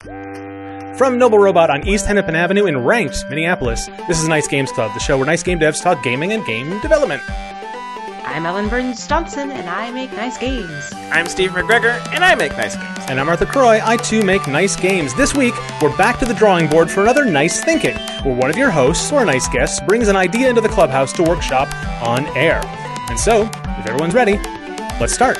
From Noble Robot on East Hennepin Avenue in ranked Minneapolis, this is Nice Games Club, the show where nice game devs talk gaming and game development. I'm Ellen Burns-Johnson, and I make nice games. I'm Steve McGregor, and I make nice games. And I'm Arthur Croy, I too make nice games. This week, we're back to the drawing board for another Nice Thinking, where one of your hosts or nice guests brings an idea into the clubhouse to workshop on air. And so, if everyone's ready, let's start.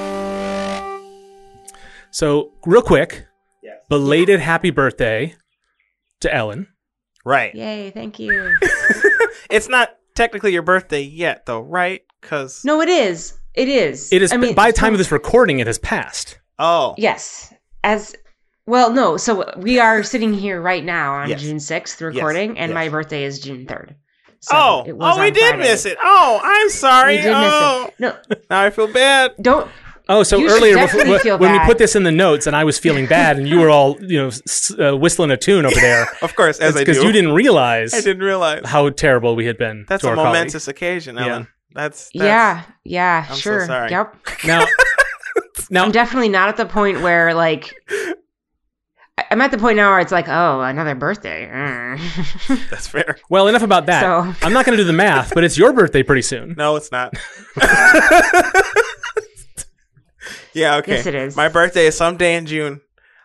So, real quick, belated happy birthday to Ellen. Right. Yay, thank you. It's not technically your birthday yet, though, right? Because No, it is. It is. It is, by the time of this recording, it has passed. Oh. Yes. No, so we are sitting here right now on Yes. June 6th recording, and yes. my birthday is June 3rd. So it was we on did Friday. miss it. Oh, I'm sorry. We did miss it. No, Now I feel bad. don't. Oh, so You should earlier definitely feel when we bad. put this in the notes and I was feeling bad and you were all, whistling a tune over there. Of course, as I do. Because you didn't realize I didn't realize. how terrible we had been That's to a our colleague. momentous occasion, Ellen. That's Yeah, I'm so sure. sorry. Yep. Now, I'm definitely not at the point where, like, I'm at the point now where it's like, oh, another birthday. That's fair. well, enough about that. So- I'm not going to do the math, but it's your birthday pretty soon. No, it's not. Yeah, okay. Yes, it is. My birthday is someday in June.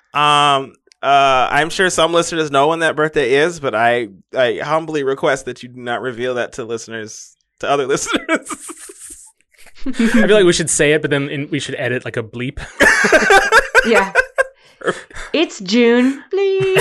I'm sure some listeners know when that birthday is, but I humbly request that you do not reveal that to other listeners. I feel like we should say it, but then we should edit like a bleep. Yeah. It's June, please.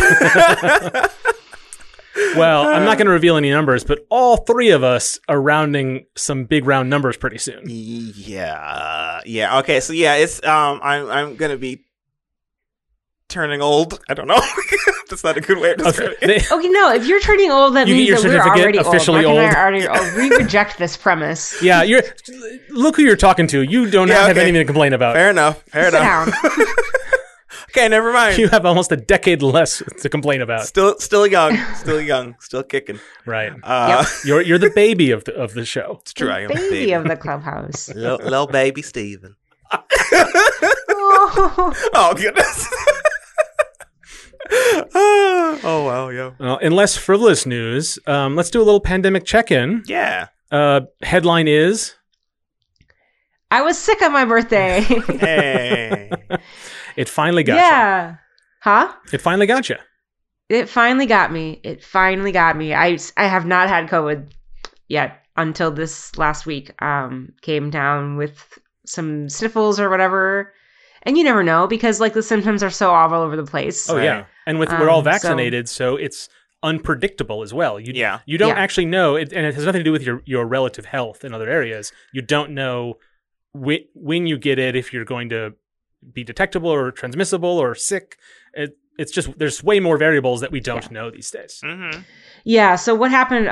Well, I'm not going to reveal any numbers, but all three of us are rounding some big round numbers pretty soon. Yeah. Okay, so yeah, it's I'm gonna be turning old. I don't know. That's not a good way of describing it. Okay, no, if you're turning old, that You get means your that we're certificate already officially old. Mark old. and I are already old. We reject this premise. Yeah, look who you're talking to. You do not Yeah, have okay. anything to complain about. Fair enough. Sit down. Okay, never mind. You have almost a decade less to complain about. Still young, still kicking. Right. Yep. You're the baby of the show. It's true. I am a Baby of the clubhouse. little baby Steven. Oh. Oh goodness. Oh wow, yeah. Well, in less frivolous news, let's do a little pandemic check-in. Yeah. Headline is, I was sick on my birthday. Hey. it finally got Yeah. Huh? you. It finally got you. It finally got me. I have not had COVID yet until this last week. Came down with some sniffles or whatever. And you never know because like the symptoms are so all over the place. Oh, Right. yeah. And we're all So- vaccinated, so it's unpredictable as well. You don't Yeah. actually know, and it has nothing to do with your relative health in other areas. You don't know when you get it, if you're going to be detectable or transmissible or sick. It's just, there's way more variables that we don't know these days. Mm-hmm. Yeah, so what happened,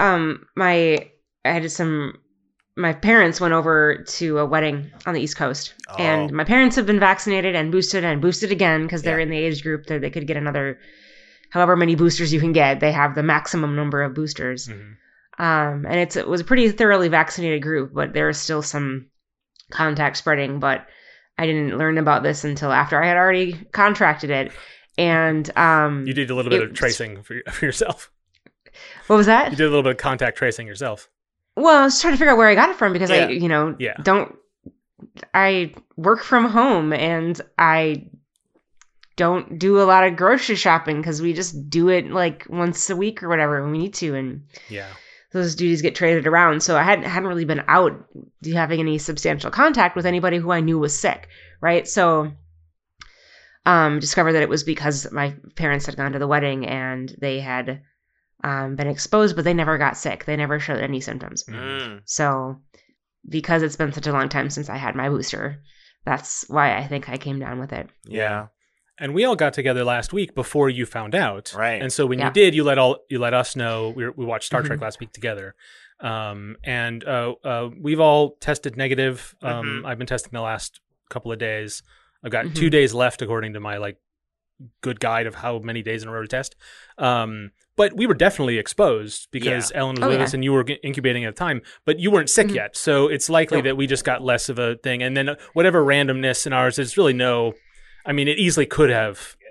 my parents went over to a wedding on the East Coast. Oh. And my parents have been vaccinated and boosted again because they're in the age group that they could get another, however many boosters you can get. They have the maximum number of boosters. Mm-hmm. And it was a pretty thoroughly vaccinated group, but there is still some contact spreading. But I didn't learn about this until after I had already contracted it. And You did a little bit of tracing for yourself. what was that? You did a little bit of contact tracing yourself. Well, I was trying to figure out where I got it from because Yeah. I work from home and I don't do a lot of grocery shopping because we just do it like once a week or whatever when we need to. And Yeah. those duties get traded around. So I hadn't really been out having any substantial contact with anybody who I knew was sick. Right. So discovered that it was because my parents had gone to the wedding and they had been exposed, but they never got sick. They never showed any symptoms. Mm. So because it's been such a long time since I had my booster, that's why I think I came down with it. Yeah. And we all got together last week before you found out. Right. And so when Yeah. you did, you let us know. We watched Star Trek Mhm. last week together. And we've all tested negative. Mhm. I've been testing the last couple of days. I've got Mhm. 2 days left according to my good guide of how many days in a row to test. But we were definitely exposed because Ellen was Oh, with yeah. us and you were incubating at the time, but you weren't sick Mhm. yet. So it's likely Nope. that we just got less of a thing. And then whatever randomness in ours, there's really no, I mean, it easily could have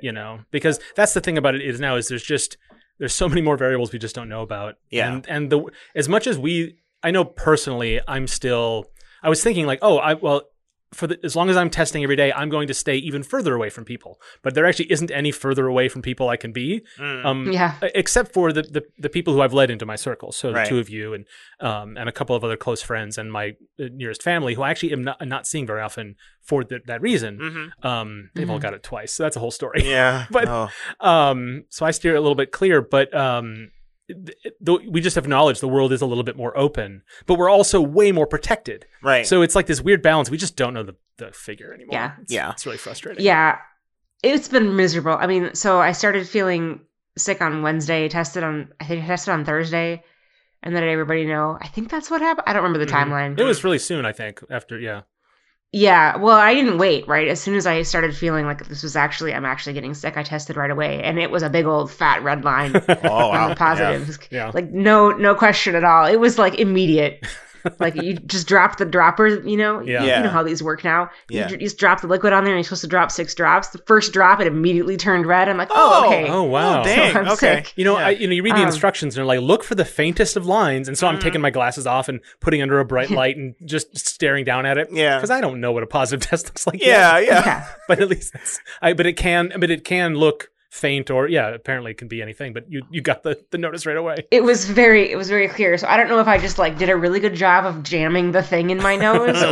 you know, because that's the thing about it is now is there's so many more variables we just don't know about. Yeah. And as much as I know personally, I was thinking like, as long as I'm testing every day, I'm going to stay even further away from people. But there actually isn't any further away from people I can be, except for the people who I've led into my circle. So the two of you and a couple of other close friends and my nearest family, who I actually am not seeing very often for that reason. They've all got it twice, so that's a whole story. Yeah, but so I steer it a little bit clear, but. We just have knowledge the world is a little bit more open, but we're also way more protected. Right. So it's like this weird balance. We just don't know the figure anymore. Yeah. It's really frustrating. Yeah. It's been miserable. I mean, so I started feeling sick on Wednesday, I tested on Thursday, and then let everybody know. I think that's what happened. I don't remember the timeline. It was really soon, I think, after, Yeah, well, I didn't wait, right? As soon as I started feeling like I'm actually getting sick, I tested right away, and it was a big old fat red line on the positives. Yeah. Like no question at all. It was like immediate. Like you just drop the dropper, you know? Yeah. You know how these work now. Yeah. You just drop the liquid on there and you're supposed to drop 6 drops. The first drop, it immediately turned red. I'm like, okay. Oh, wow. Oh, dang. So I'm Okay. sick. You know, you read the instructions and they're like, look for the faintest of lines. And so I'm taking my glasses off and putting under a bright light and just staring down at it. Yeah. Because I don't know what a positive test looks like Yeah, yet. yeah. But at least but it can look faint or apparently it can be anything, but you got the notice right away. It was very clear. So I don't know if I just like did a really good job of jamming the thing in my nose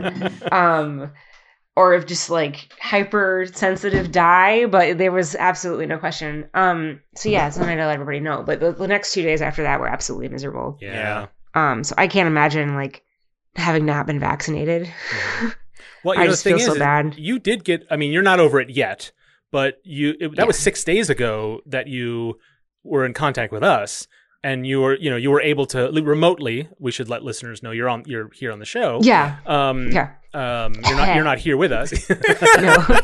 or if just like hypersensitive dye, but there was absolutely no question. So yeah, so then I let everybody know. But the next 2 days after that were absolutely miserable. Yeah. So I can't imagine like having not been vaccinated. Well, I just feel so bad. You did get, I mean, you're not over it yet, but that was 6 days ago that you were in contact with us, and you were able to remotely. We should let listeners know you're here on the show. Yeah. You're not here with us. No.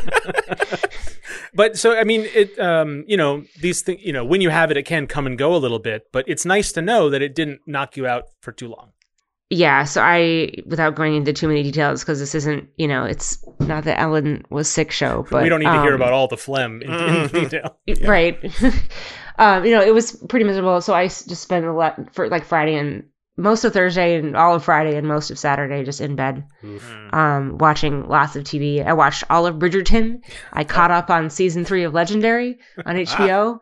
But so I mean, these things. When you have it, it can come and go a little bit. But it's nice to know that it didn't knock you out for too long. Yeah, so without going into too many details, because this isn't, it's not the Ellen was sick show, but we don't need to hear about all the phlegm in detail. Right. It was pretty miserable. So I just spent a lot for like Friday and most of Thursday and all of Friday and most of Saturday just in bed, watching lots of TV. I watched all of Bridgerton. I caught up on season 3 of Legendary on HBO.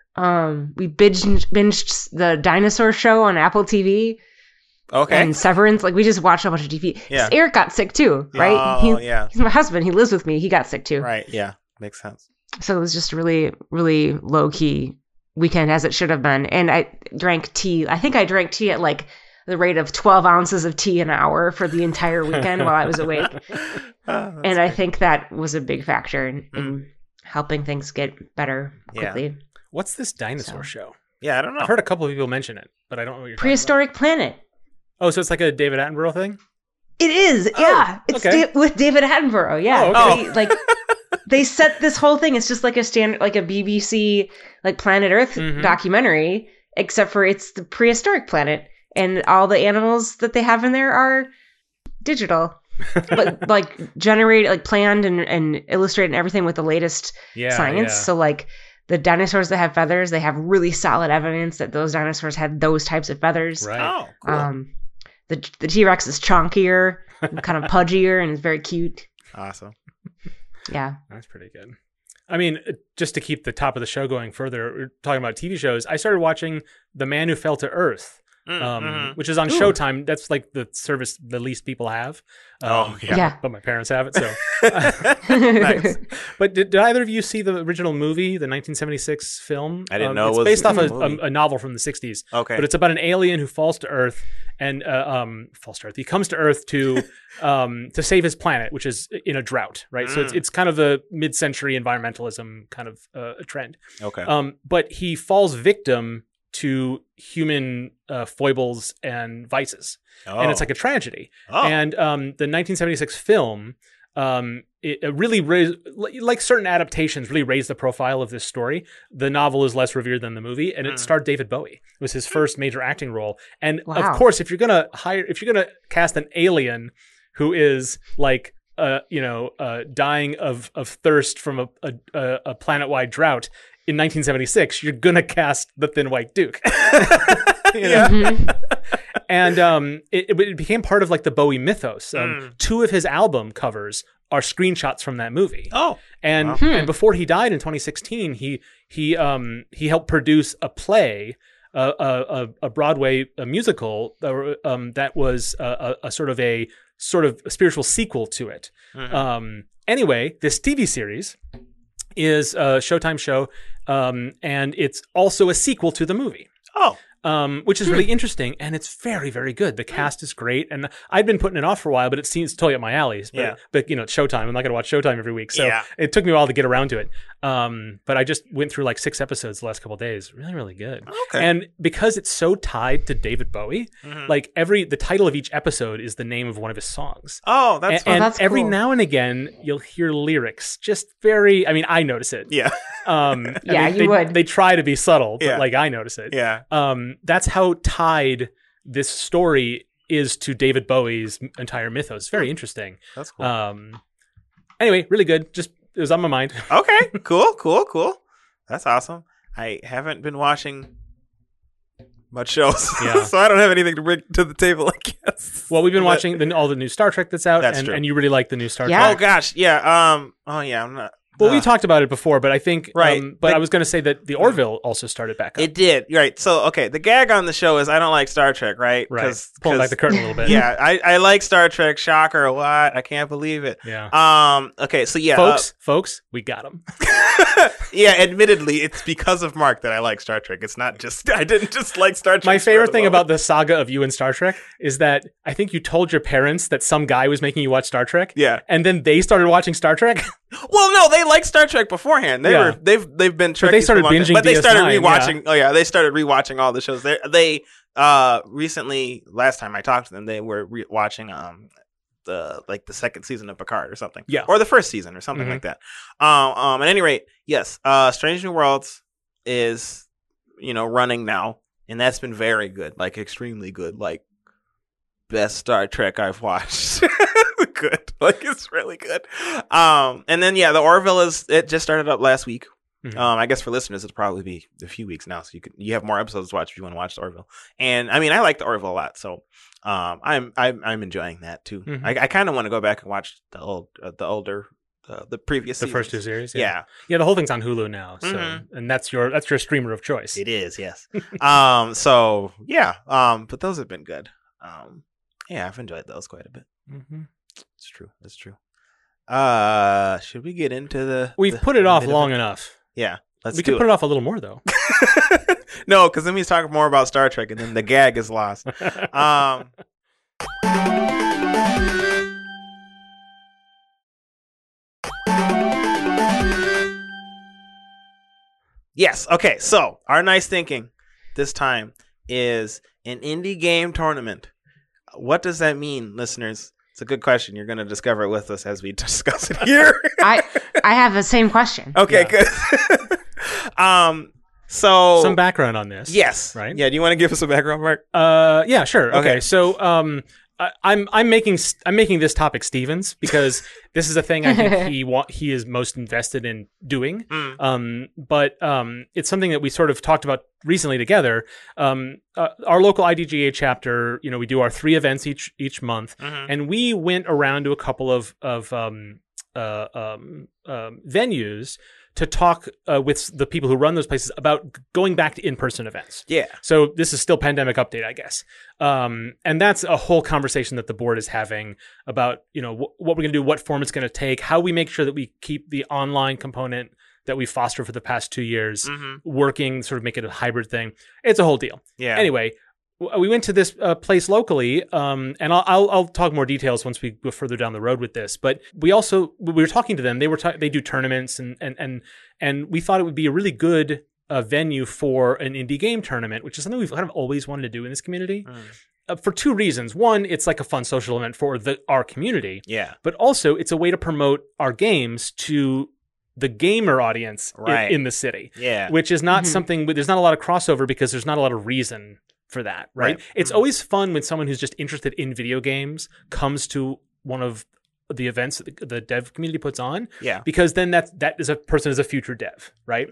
We binged the Dinosaur Show on Apple TV. Okay. And Severance, like we just watched a bunch of TV. Yeah. Eric got sick too, right? He's my husband. He lives with me. He got sick too. Right. Yeah. Makes sense. So it was just really, really low key weekend as it should have been. And I drank tea. I think I drank tea at like the rate of 12 ounces of tea an hour for the entire weekend while I was awake. And I think that was a big factor in helping things get better quickly. Yeah. What's this dinosaur show? Yeah, I don't know. I've heard a couple of people mention it, but I don't know what you're Prehistoric Planet. Oh, so it's like a David Attenborough thing? It is, yeah. It's with David Attenborough, yeah. Oh, okay. They set this whole thing. It's just like a standard, like a BBC, like Planet Earth documentary, except for it's the prehistoric planet, and all the animals that they have in there are digital, but like generated, like planned and illustrated and everything with the latest science. Yeah. So like the dinosaurs that have feathers, they have really solid evidence that those dinosaurs had those types of feathers. Right. Oh, cool. The T-Rex is chonkier, and kind of pudgier, and is very cute. Awesome. Yeah. That's pretty good. I mean, just to keep the top of the show going further, we're talking about TV shows. I started watching The Man Who Fell to Earth, which is on Showtime. That's like the service the least people have. Yeah. But my parents have it, so. Nice. But did either of you see the original movie, the 1976 film? I didn't know it it's was based off a movie. a novel from the 60s. Okay. But it's about an alien who falls to Earth and falls to Earth. He comes to Earth to save his planet, which is in a drought, right? So it's kind of the mid-century environmentalism kind of a trend. Okay. But he falls victim to human foibles and vices, and it's like a tragedy. Oh. And the 1976 film, it really raised, like certain adaptations, really raised the profile of this story. The novel is less revered than the movie, and it starred David Bowie. It was his first major acting role. And of course, if you're gonna cast an alien who is like dying of thirst from a planet-wide drought in 1976, you're gonna cast the Thin White Duke. And it became part of like the Bowie mythos. 2 of his album covers are screenshots from that movie. Oh, and and before he died in 2016, he helped produce a play, a Broadway musical that was a sort of a spiritual sequel to it. Anyway, this TV series is a Showtime show, and it's also a sequel to the movie. Oh. Which is really interesting, and it's very, very good. The cast is great, and I'd been putting it off for a while, but it seems totally up my alley. But it's Showtime. I'm not going to watch Showtime every week, so it took me a while to get around to it. But I just went through like 6 episodes the last couple of days. Really, really good. Okay. And because it's so tied to David Bowie, like the title of each episode is the name of one of his songs. Oh, that's fun. And that's every cool. now and again, you'll hear lyrics. Just very. I mean, I notice it. Yeah. You would. They try to be subtle, but Yeah. like I notice it. Yeah. That's how tied this story is to David Bowie's entire mythos. Very interesting. That's cool. Anyway, really good. Just it was on my mind. Okay. Cool. That's awesome. I haven't been watching much shows, Yeah. so I don't have anything to bring to the table, I guess. Well, we've been watching all the new Star Trek that's out, That's true. and you really like the new Star Yeah. Oh Trek. gosh, yeah. I'm not. Well, we talked about it before, but I think, Right. but I was going to say that the Orville also started back up. It did, right? So, okay, the gag on the show is I don't like Star Trek, right? Right. Pulling back the curtain a little bit. Yeah, I like Star Trek. Shocker! What? I can't believe it. Yeah. Okay, so yeah, Folks, we got him. yeah. Admittedly, it's because of Mark that I like Star Trek. It's not just I didn't just like Star Trek. My favorite thing about the saga of you and Star Trek is that I think you told your parents that some guy was making you watch Star Trek. Yeah. And then they started watching Star Trek. Well, no, they liked Star Trek beforehand. They've been Trekkies they started for a long time. binging But they started DS9, rewatching. Oh yeah, they started rewatching all the shows. They recently, last time I talked to them, they were watching the second season of Picard or something. Yeah. Or the first season or something like that. At any rate, yes, Strange New Worlds is running now, and that's been very good, like extremely good, like best Star Trek I've watched. Good, like it's really good. And then the Orville it just started up last week. I guess for listeners it'll probably be a few weeks now, so you have more episodes to watch if you want to watch the Orville. And I mean, I like the Orville a lot, so I'm enjoying that too. I kind of want to go back and watch the previous The seasons. first 2 series. Yeah. Yeah, the whole thing's on Hulu now. So and that's your streamer of choice. It is, yes. So yeah, but those have been good. Yeah, I've enjoyed those quite a bit. It's true. Should we get into the? We've put it off long enough. Yeah, We could put it off a little more though. No, because then he's talking more about Star Trek, and then the gag is lost. Yes. Okay. So our nice thinking this time is an indie game tournament. What does that mean, listeners? It's a good question. You're going to discover it with us as we discuss it here. I have the same question. Okay, good. So some background on this. Yes. Right? Yeah. Do you want to give us a background, Mark? Yeah, sure. Okay. Okay. So I'm making this topic Stevens because this is a thing I think he is most invested in doing. But it's something that we sort of talked about recently together. Our local IDGA chapter, we do our 3 events each month, and we went around to a couple of venues to talk with the people who run those places about going back to in-person events. Yeah. So this is still pandemic update, I guess. And that's a whole conversation that the board is having about, what we're going to do, what form it's going to take, how we make sure that we keep the online component that we fostered for the past 2 years working, sort of make it a hybrid thing. It's a whole deal. Yeah. Anyway, we went to this place locally, and I'll talk more details once we go further down the road with this. But we were talking to them. They do tournaments, and we thought it would be a really good venue for an indie game tournament, which is something we've kind of always wanted to do in this community. For 2 reasons. One, it's like a fun social event for our community. Yeah. But also, it's a way to promote our games to the gamer audience in the city. Yeah. Which is not something. There's not a lot of crossover because there's not a lot of reason for that, right? It's always fun when someone who's just interested in video games comes to one of the events that the dev community puts on. Yeah. Because then that is a person is a future dev, right?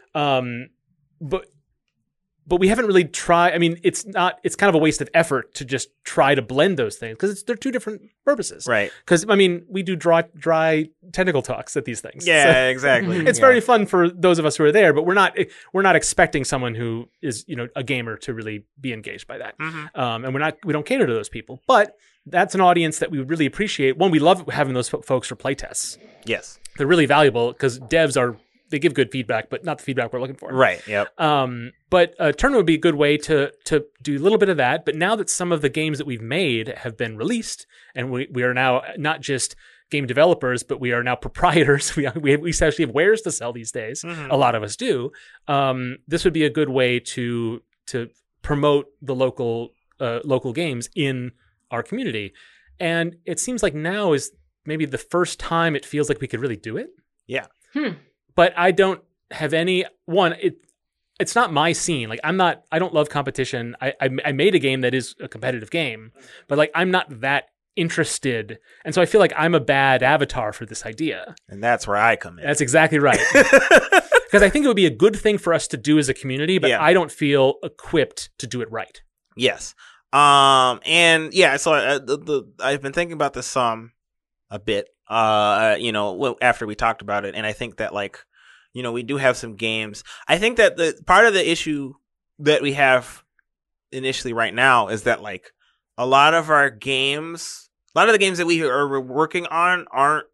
But we haven't really tried. I mean, it's kind of a waste of effort to just try to blend those things because they're two different purposes. Right. Because, I mean, we do dry technical talks at these things. Yeah, So exactly. it's very fun for those of us who are there, but we're not expecting someone who is, a gamer to really be engaged by that. And we don't cater to those people. But that's an audience that we would really appreciate. One, we love having those folks for playtests. Yes. They're really valuable because devs they give good feedback, but not the feedback we're looking for. Right. Yep. But a tournament would be a good way to do a little bit of that. But now that some of the games that we've made have been released, and we are now not just game developers, but we are now proprietors. We actually have wares to sell these days. A lot of us do. This would be a good way to promote the local games in our community. And it seems like now is maybe the first time it feels like we could really do it. Yeah. But I don't have it's not my scene. Like I don't love competition. I made a game that is a competitive game, but like I'm not that interested. And so I feel like I'm a bad avatar for this idea. And that's where I come in. That's exactly right. Because I think it would be a good thing for us to do as a community, but I don't feel equipped to do it right. Yes. And yeah, so I've been thinking about this a bit, after we talked about it. And I think that we do have some games. I think that the part of the issue that we have initially right now is that a lot of the games that we are working on aren't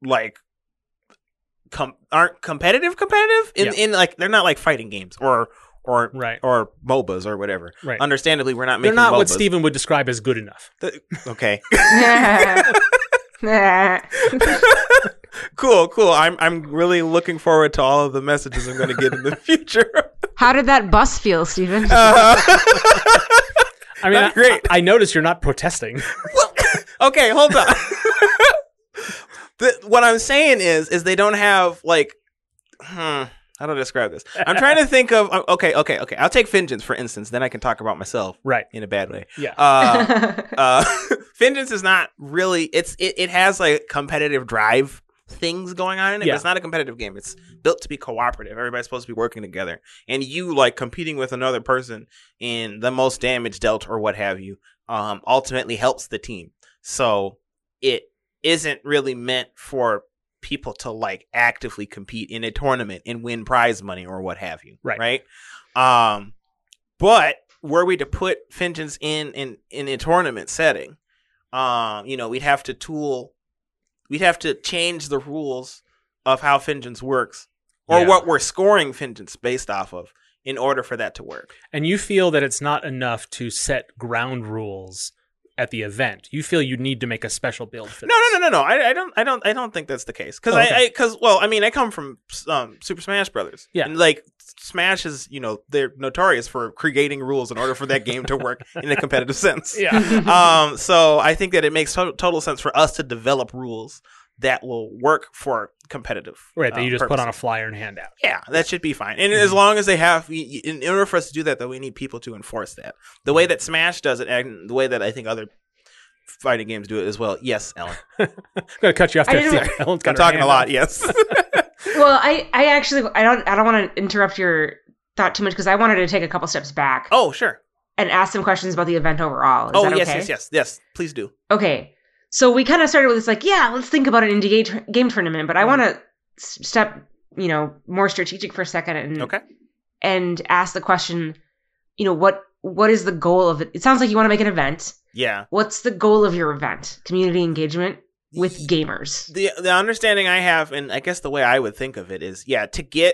competitive in they're not like fighting games or MOBAs or whatever. Right. Understandably, we're not making They're not MOBAs. what Steven would describe as good enough. Okay. Cool. I'm really looking forward to all of the messages I'm going to get in the future. How did that bus feel, Steven? I mean, great. I noticed you're not protesting. Well, okay, hold on. What I'm saying is they don't have how do I describe this? I'm trying to think of okay. I'll take Vengeance for instance. Then I can talk about myself, right, in a bad way. Yeah. Vengeance is not really. It has competitive drive things going on in it. Yeah. But it's not a competitive game. It's built to be cooperative. Everybody's supposed to be working together, and you competing with another person in the most damage dealt or what have you. Ultimately helps the team. So it isn't really meant for people to actively compete in a tournament and win prize money or what have you. Right. But were we to put Vengeance in a tournament setting, we'd have to change the rules of how Vengeance works or what we're scoring Vengeance based off of in order for that to work. And you feel that it's not enough to set ground rules at the event. You feel you need to make a special build for this. No. I don't think that's the case. Because I come from Super Smash Brothers. Yeah. And Smash is, they're notorious for creating rules in order for that game to work in a competitive sense. Yeah. So I think that it makes total sense for us to develop rules that will work for competitive. Right, that you just purposes. put on a flyer and hand out. Yeah, that should be fine. And as long as they have, in order for us to do that, though, we need people to enforce that. The way that Smash does it, and the way that I think other fighting games do it as well. Yes, Ellen. I'm going to cut you off there. I'm talking a lot, yes. Well, I actually, I don't want to interrupt your thought too much because I wanted to take a couple steps back. Oh, sure. And ask some questions about the event overall. Is that okay? Yes. Please do. Okay. So we kind of started with this let's think about an indie game tournament, but I want to step, more strategic for a second and ask the question, what is the goal of it? It sounds like you want to make an event. Yeah. What's the goal of your event? Community engagement with gamers. The understanding I have, and I guess the way I would think of it is, to get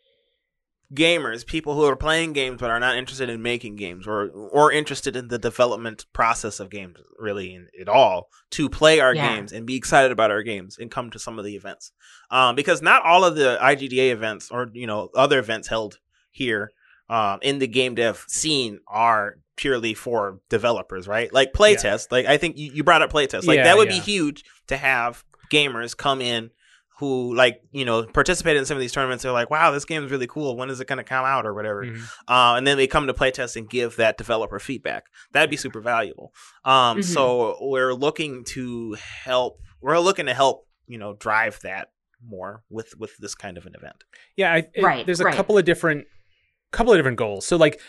gamers, people who are playing games but are not interested in making games or interested in the development process of games really at all, to play our games and be excited about our games and come to some of the events. Because not all of the IGDA events or other events held here in the game dev scene are purely for developers, right? Like playtest. I think you brought up playtest. That would be huge to have gamers come in who participate in some of these tournaments. They're like, wow, this game is really cool. When is it going to come out or whatever? Mm-hmm. And then they come to playtest and give that developer feedback. That'd be super valuable. So we're looking to help we're looking to help, drive that more with this kind of an event. Yeah, there's a couple of different goals. So like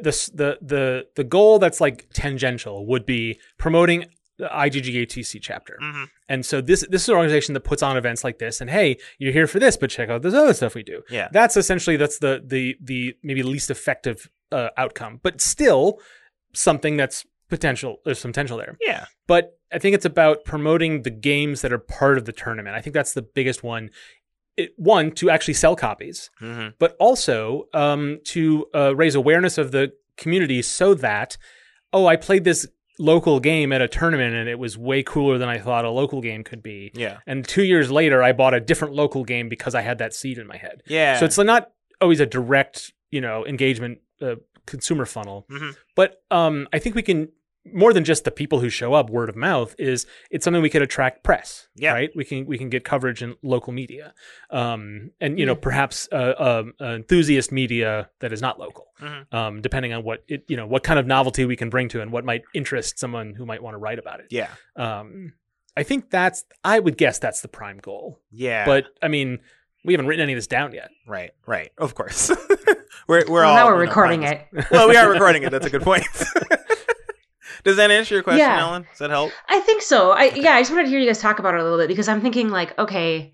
the goal that's like tangential would be promoting the IGGATC chapter. Mm-hmm. And so this is an organization that puts on events like this, and hey, you're here for this, but check out this other stuff we do. Yeah. That's the maybe least effective outcome, but still something that's potential. There's some potential there. Yeah. But I think it's about promoting the games that are part of the tournament. I think that's the biggest one. One, to actually sell copies, Mm-hmm. but also to raise awareness of the community so that, I played this local game at a tournament and it was way cooler than I thought a local game could be. Yeah. And 2 years later, I bought a different local game because I had that seed in my head. Yeah. So it's not always a direct, engagement consumer funnel. Mm-hmm. But I think we can, more than just the people who show up, word of mouth, it's something we could attract press. Yeah. Right. We can get coverage in local media, and perhaps enthusiast media that is not local, Mm-hmm. depending on what what kind of novelty we can bring to and what might interest someone who might want to write about it. Yeah. I think I would guess that's the prime goal. Yeah. But I mean, we haven't written any of this down yet. Right. Of course. we're all now we're recording it. Well, we are recording it. That's a good point. Does that answer your question, Yeah. Ellen? Does that help? I think so. I just wanted to hear you guys talk about it a little bit because I'm thinking like, okay,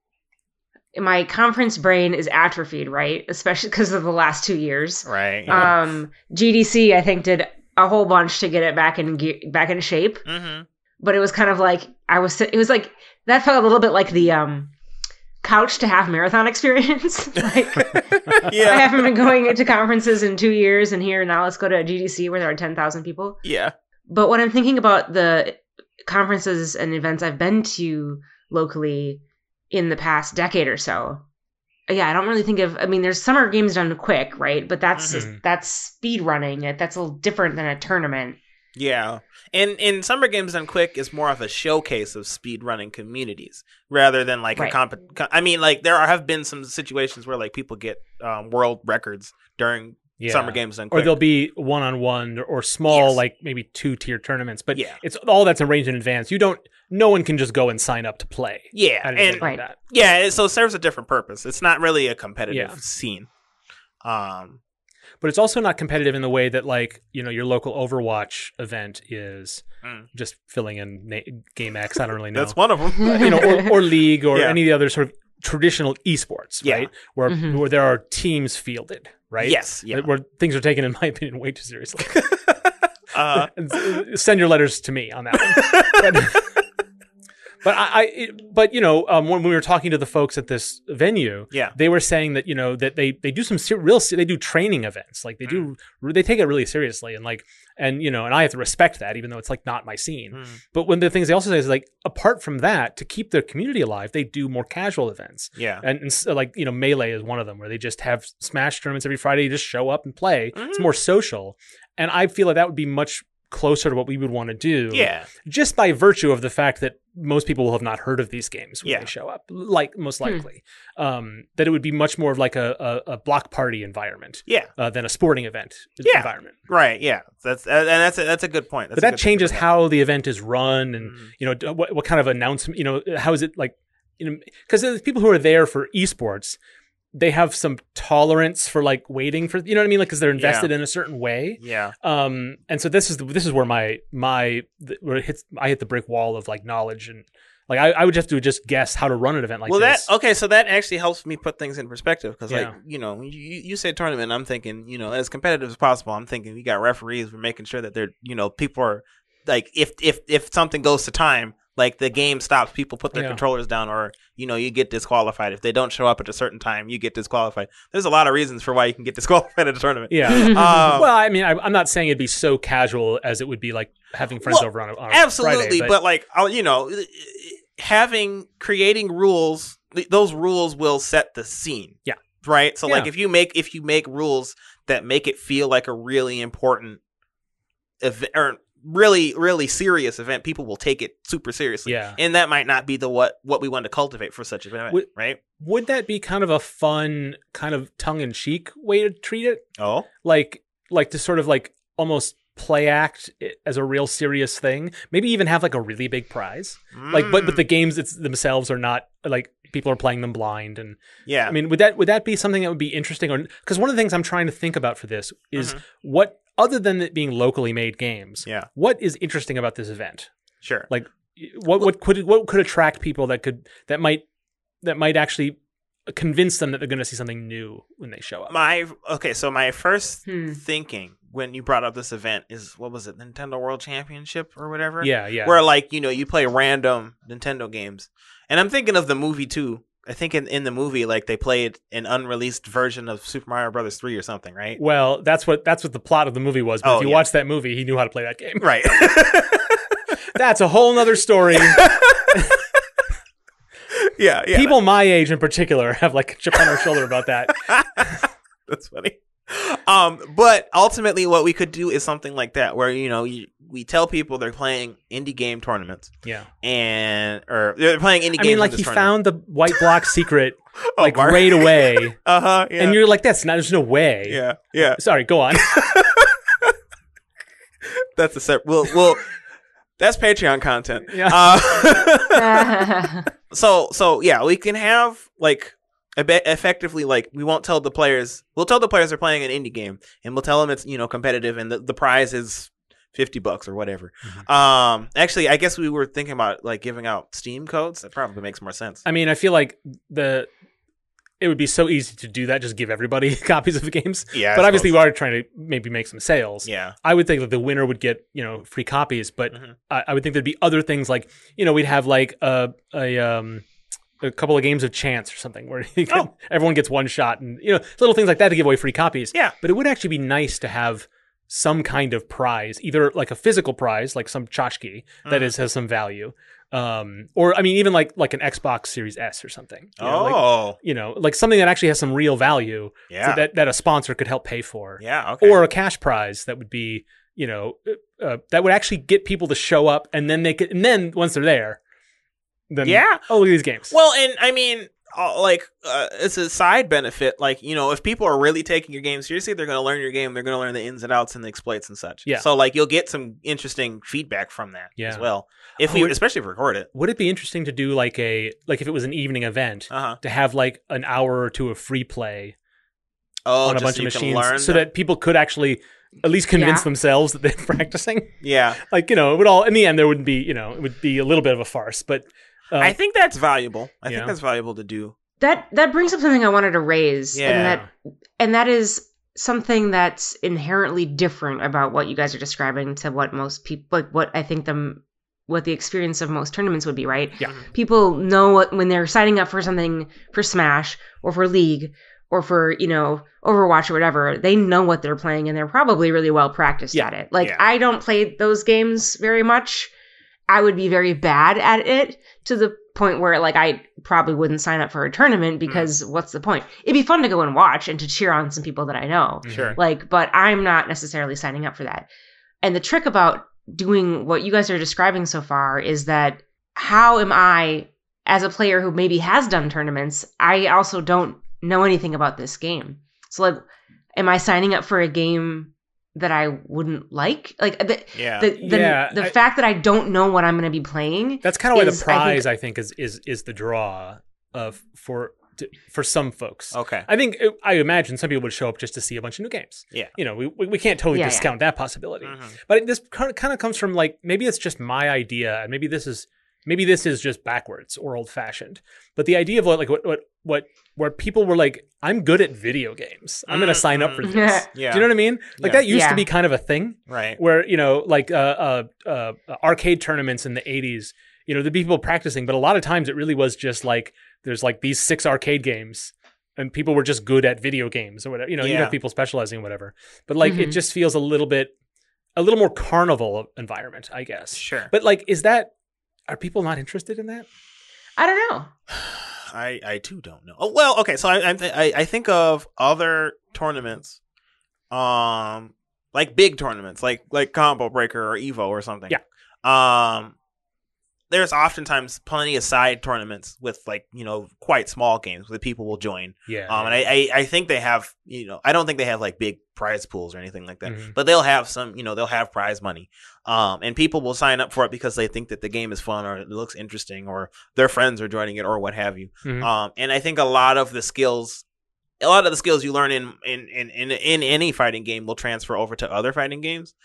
my conference brain is atrophied, right? Especially because of the last 2 years. Right. GDC, I think, did a whole bunch to get it back in shape. Mm-hmm. But it was kind of like it was like that felt a little bit like the couch to half marathon experience. Like, Yeah. I haven't been going to conferences in 2 years, and now let's go to a GDC where there are 10,000 people. Yeah. But when I'm thinking about the conferences and events I've been to locally in the past decade or so, I don't really think of. I mean, there's Summer Games done quick, right? But that's speed running. That's a little different than a tournament. Yeah. And Summer Games Done Quick is more of a showcase of speedrunning communities rather than like Right. I mean, like there have been some situations where like people get world records during Summer Games Done Quick. Or there'll be one-on-one or small, Yes. like maybe 2-tier tournaments. But Yeah. it's all that's arranged in advance. No one can just go and sign up to play. Yeah, at an and event like that. yeah, so it serves a different purpose. It's not really a competitive Yeah. scene. But it's also not competitive in the way that, like, your local Overwatch event is. Just filling in Game X. I don't really know. That's one of them. or League or Yeah. any of the other sort of traditional esports, Yeah. right? Where there are teams fielded, right? Yes, yeah. Where things are taken, in my opinion, way too seriously. Uh, Send your letters to me on that one. But when we were talking to the folks at this venue, Yeah. they were saying that that they do some they do training events, like they take it really seriously, and I have to respect that, even though it's like not my scene. But one of the things they also say is like, apart from that, to keep their community alive, they do more casual events. Yeah. And so, like Melee is one of them, where they just have Smash tournaments every Friday. You just show up and play. It's more social, and I feel like that would be much closer to what we would want to do. Yeah. Just by virtue of the fact that most people will have not heard of these games when Yeah. they show up, like most likely. That it would be much more of like a block party environment, Yeah. Than a sporting event Yeah. environment. Right. Yeah. That's a good point. But that changes how the event is run, and what kind of announcement. How is it like? Because the people who are there for esports, they have some tolerance for like waiting for, what I mean, like, because they're invested in a certain way. Yeah. And so this is where I hit the brick wall of like knowledge, and like I would have to just guess how to run an event like this. So that actually helps me put things in perspective, because Yeah. like you say tournament, I'm thinking as competitive as possible. I'm thinking we got referees, we're making sure that they're people are like, if something goes to time, like the game stops, people put their controllers down, or you get disqualified if they don't show up at a certain time. You get disqualified. There's a lot of reasons for why you can get disqualified at a tournament. Yeah. Well, I mean, I'm not saying it'd be so casual as it would be like having friends over on a absolutely, Friday, but like creating rules, those rules will set the scene. Yeah. Right. So like Yeah. if you make rules that make it feel like a really important event, or really, really serious event, people will take it super seriously. Yeah. And that might not be what we want to cultivate for such an event, right? Would that be kind of a fun, kind of tongue-in-cheek way to treat it? Oh. Like to sort of like almost play act as a real serious thing. Maybe even have like a really big prize. Like, but the games themselves are not like people are playing them blind. And Yeah. I mean, would that be something that would be interesting? Or because one of the things I'm trying to think about for this is what, other than it being locally made games, what is interesting about this event? Sure. Like, what could attract people that might actually convince them that they're going to see something new when they show up? My first thinking when you brought up this event is, what was it, Nintendo World Championship or whatever? Yeah. Where like, you play random Nintendo games. And I'm thinking of the movie too. I think in the movie, like, they played an unreleased version of Super Mario Brothers 3 or something, right? Well, that's what the plot of the movie was. But if you watch that movie, he knew how to play that game. Right. That's a whole nother story. Yeah. People my age in particular have like a chip on our shoulder about that. That's funny. But ultimately what we could do is something like that where, we tell people they're playing indie game tournaments. Yeah. Or they're playing indie games. I mean, like, he found the white block secret like Mark. right away. Yeah. And you're like, there's no way. Yeah. Sorry, go on. That's a separate. Well, that's Patreon content. Yeah. So yeah, we can have like effectively, like, we won't tell the players. We'll tell the players they're playing an indie game, and we'll tell them it's competitive, and the prize is $50 or whatever. Actually, I guess we were thinking about like giving out Steam codes. That probably makes more sense. I mean, I feel like it would be so easy to do that, just give everybody copies of the games. Yeah, but obviously we are trying to maybe make some sales. Yeah. I would think that the winner would get, free copies, but I would think there'd be other things like, we'd have like a couple of games of chance or something where everyone gets one shot, and little things like that to give away free copies. Yeah. But it would actually be nice to have some kind of prize, either like a physical prize, like some tchotchke that has some value. Or I mean, even like an Xbox Series S or something. Like something that actually has some real value. Yeah. So that a sponsor could help pay for. Yeah. Okay. Or a cash prize that would be, that would actually get people to show up, and then once they're there, then look at these games. Well, and I mean, it's a side benefit. Like, if people are really taking your game seriously, they're going to learn your game. They're going to learn the ins and outs and the exploits and such. Yeah. So like, you'll get some interesting feedback from that as well. Especially if we record it. Would it be interesting to do like if it was an evening event to have like an hour or two of free play on a bunch of machines, so that people could actually at least convince themselves that they're practicing? Yeah. Like, it would all, in the end, there wouldn't be, it would be a little bit of a farce, but I think that's valuable. I think that's valuable to do. That brings up something I wanted to raise, and that is something that's inherently different about what you guys are describing to what most people, like, what I think what the experience of most tournaments would be, right? Yeah. People know when they're signing up for something, for Smash or for League or for, Overwatch or whatever, they know what they're playing, and they're probably really well practiced at it. Like, I don't play those games very much. I would be very bad at it, to the point where, like, I probably wouldn't sign up for a tournament, because what's the point? It'd be fun to go and watch and to cheer on some people that I know. Sure. Like, but I'm not necessarily signing up for that. And the trick about doing what you guys are describing so far is that, how am I, as a player who maybe has done tournaments, I also don't know anything about this game. So, like, am I signing up for a game that I wouldn't like? Like, the fact that I don't know what I'm going to be playing. That's kind of why the prize, I think is the draw for some folks. Okay. I imagine some people would show up just to see a bunch of new games. Yeah. We can't totally discount that possibility. But this kind of comes from, like, maybe it's just my idea, and maybe this is just backwards or old fashioned. But the idea of where people were like, I'm good at video games, I'm going to sign up for this. Yeah. Do you know what I mean? Like, that used to be kind of a thing, right? Where, like arcade tournaments in the 80s, the people practicing, but a lot of times it really was just like, there's like these 6 arcade games, and people were just good at video games or whatever. You have people specializing in whatever. But like, it just feels a little more carnival environment, I guess. Sure. But like, are people not interested in that? I don't know. I too don't know. Oh, well, okay. So I think of other tournaments, like big tournaments, like Combo Breaker or Evo or something. Yeah. there's oftentimes plenty of side tournaments with like, you know, quite small games that people will join. Yeah. And I think they have, you know, I don't think they have like big prize pools or anything like that, Mhm. but they'll have some, you know, they'll have prize money. And people will sign up for it because they think that the game is fun or it looks interesting or their friends are joining it or what have you. Mhm. And I think a lot of the skills you learn in any fighting game will transfer over to other fighting games.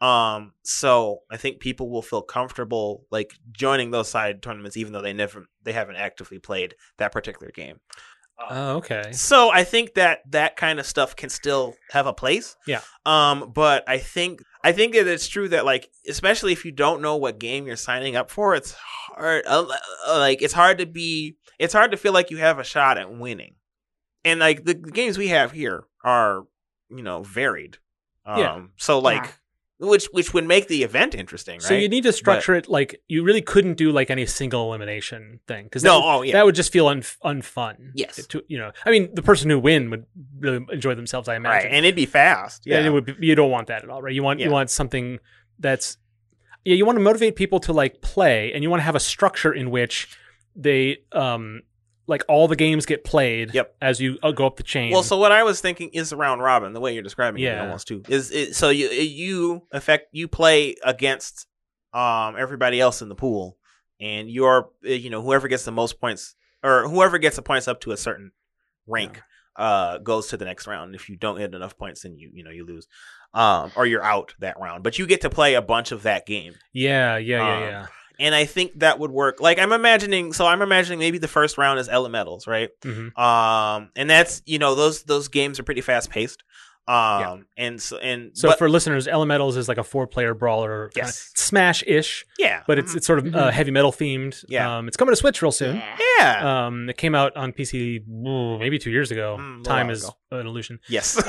So I think people will feel comfortable like joining those side tournaments, even though they haven't actively played that particular game. Oh, okay. So I think that kind of stuff can still have a place. Yeah. But I think that it's true that like, especially if you don't know what game you're signing up for, it's hard. It's hard to feel like you have a shot at winning. And like the games we have here are, you know, varied. Yeah. So like. Yeah. Which would make the event interesting, right? So you need to structure it like you really couldn't do like any single elimination thing because yeah. that would just feel unfun. Yes. You know, I mean, the person who win would really enjoy themselves, I imagine. Right, and it'd be fast. Yeah, And it would be, you don't want that at all, right? You want something that's you want to motivate people to like play, and you want to have a structure in which they like all the games get played as you go up the chain. Well, so what I was thinking is a round robin, the way you're describing it Yeah. almost too. So you play against everybody else in the pool, and you're whoever gets the most points or whoever gets the points up to a certain rank goes to the next round. If you don't get enough points, then you lose. Or you're out that round. But you get to play a bunch of that game. Yeah. And I think that would work. Like I'm imagining maybe the first round is elementals, right? Mm-hmm. And that's, you know, those games are pretty fast paced. And so for listeners, Elementals is like a 4-player brawler, yes, Smash-ish. Yeah, but it's sort of heavy metal themed. Yeah, it's coming to Switch real soon. Yeah. It came out on PC maybe 2 years ago. Time is an illusion. Yes.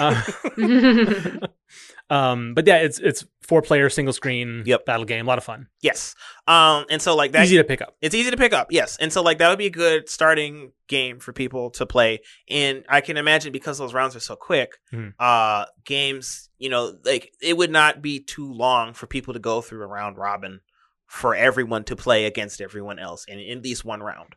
But yeah, it's 4-player single screen battle game, a lot of fun. Yes. And so like that easy to pick up. It's easy to pick up. Yes. And so like that would be a good starting game for people to play. And I can imagine because those rounds are so quick, games, you know, like it would not be too long for people to go through a round robin for everyone to play against everyone else in at least one round.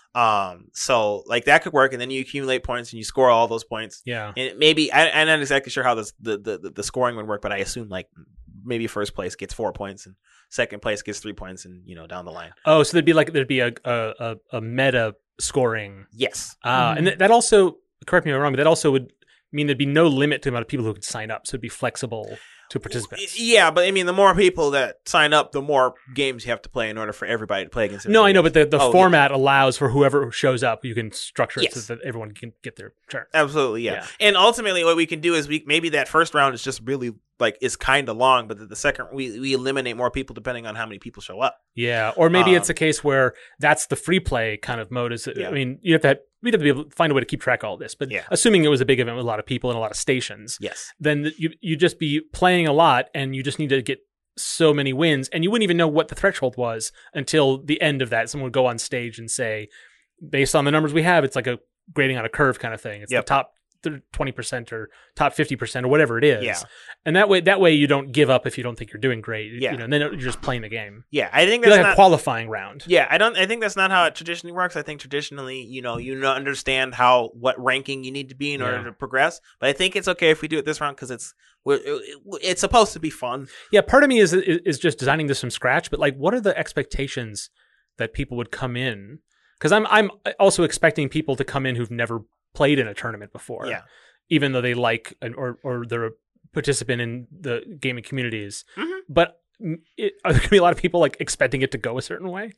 So like that could work, and then you accumulate points and you score all those points. Yeah. And maybe I'm not exactly sure how the scoring would work, but I assume like maybe first place gets 4 points and second place gets 3 points, and you know, down the line. Oh, so there'd be a meta scoring. Yes. And that also, correct me if I'm wrong, but that also would mean there'd be no limit to the amount of people who could sign up, so it'd be flexible to participants. Yeah, but I mean, the more people that sign up, the more games you have to play in order for everybody to play against. No, I know, but the format allows for whoever shows up. You can structure it so that everyone can get their turn. Absolutely, yeah. And ultimately, what we can do is maybe that first round is just really like is kind of long, but the second we eliminate more people depending on how many people show up. Yeah, or maybe it's a case where that's the free play kind of mode. I mean, we'd have to be able to find a way to keep track of all this. But assuming it was a big event with a lot of people and a lot of stations, then you just be playing a lot, and you just need to get so many wins, and you wouldn't even know what the threshold was until the end of that. Someone would go on stage and say, based on the numbers we have, it's like a grading on a curve kind of thing. It's the top 20% or top 50% or whatever it is. Yeah. And that way you don't give up if you don't think you're doing great. Yeah. You know, and then you're just playing the game. Yeah. I think that's like a qualifying round. Yeah. I think that's not how it traditionally works. I think traditionally, you understand what ranking you need to be in order to progress. But I think it's okay if we do it this round because it's supposed to be fun. Yeah. Part of me is just designing this from scratch, but like, what are the expectations that people would come in? Because I'm also expecting people to come in who've never played in a tournament before, even though they like or they're a participant in the gaming communities. Mm-hmm. But are there going to be a lot of people like expecting it to go a certain way?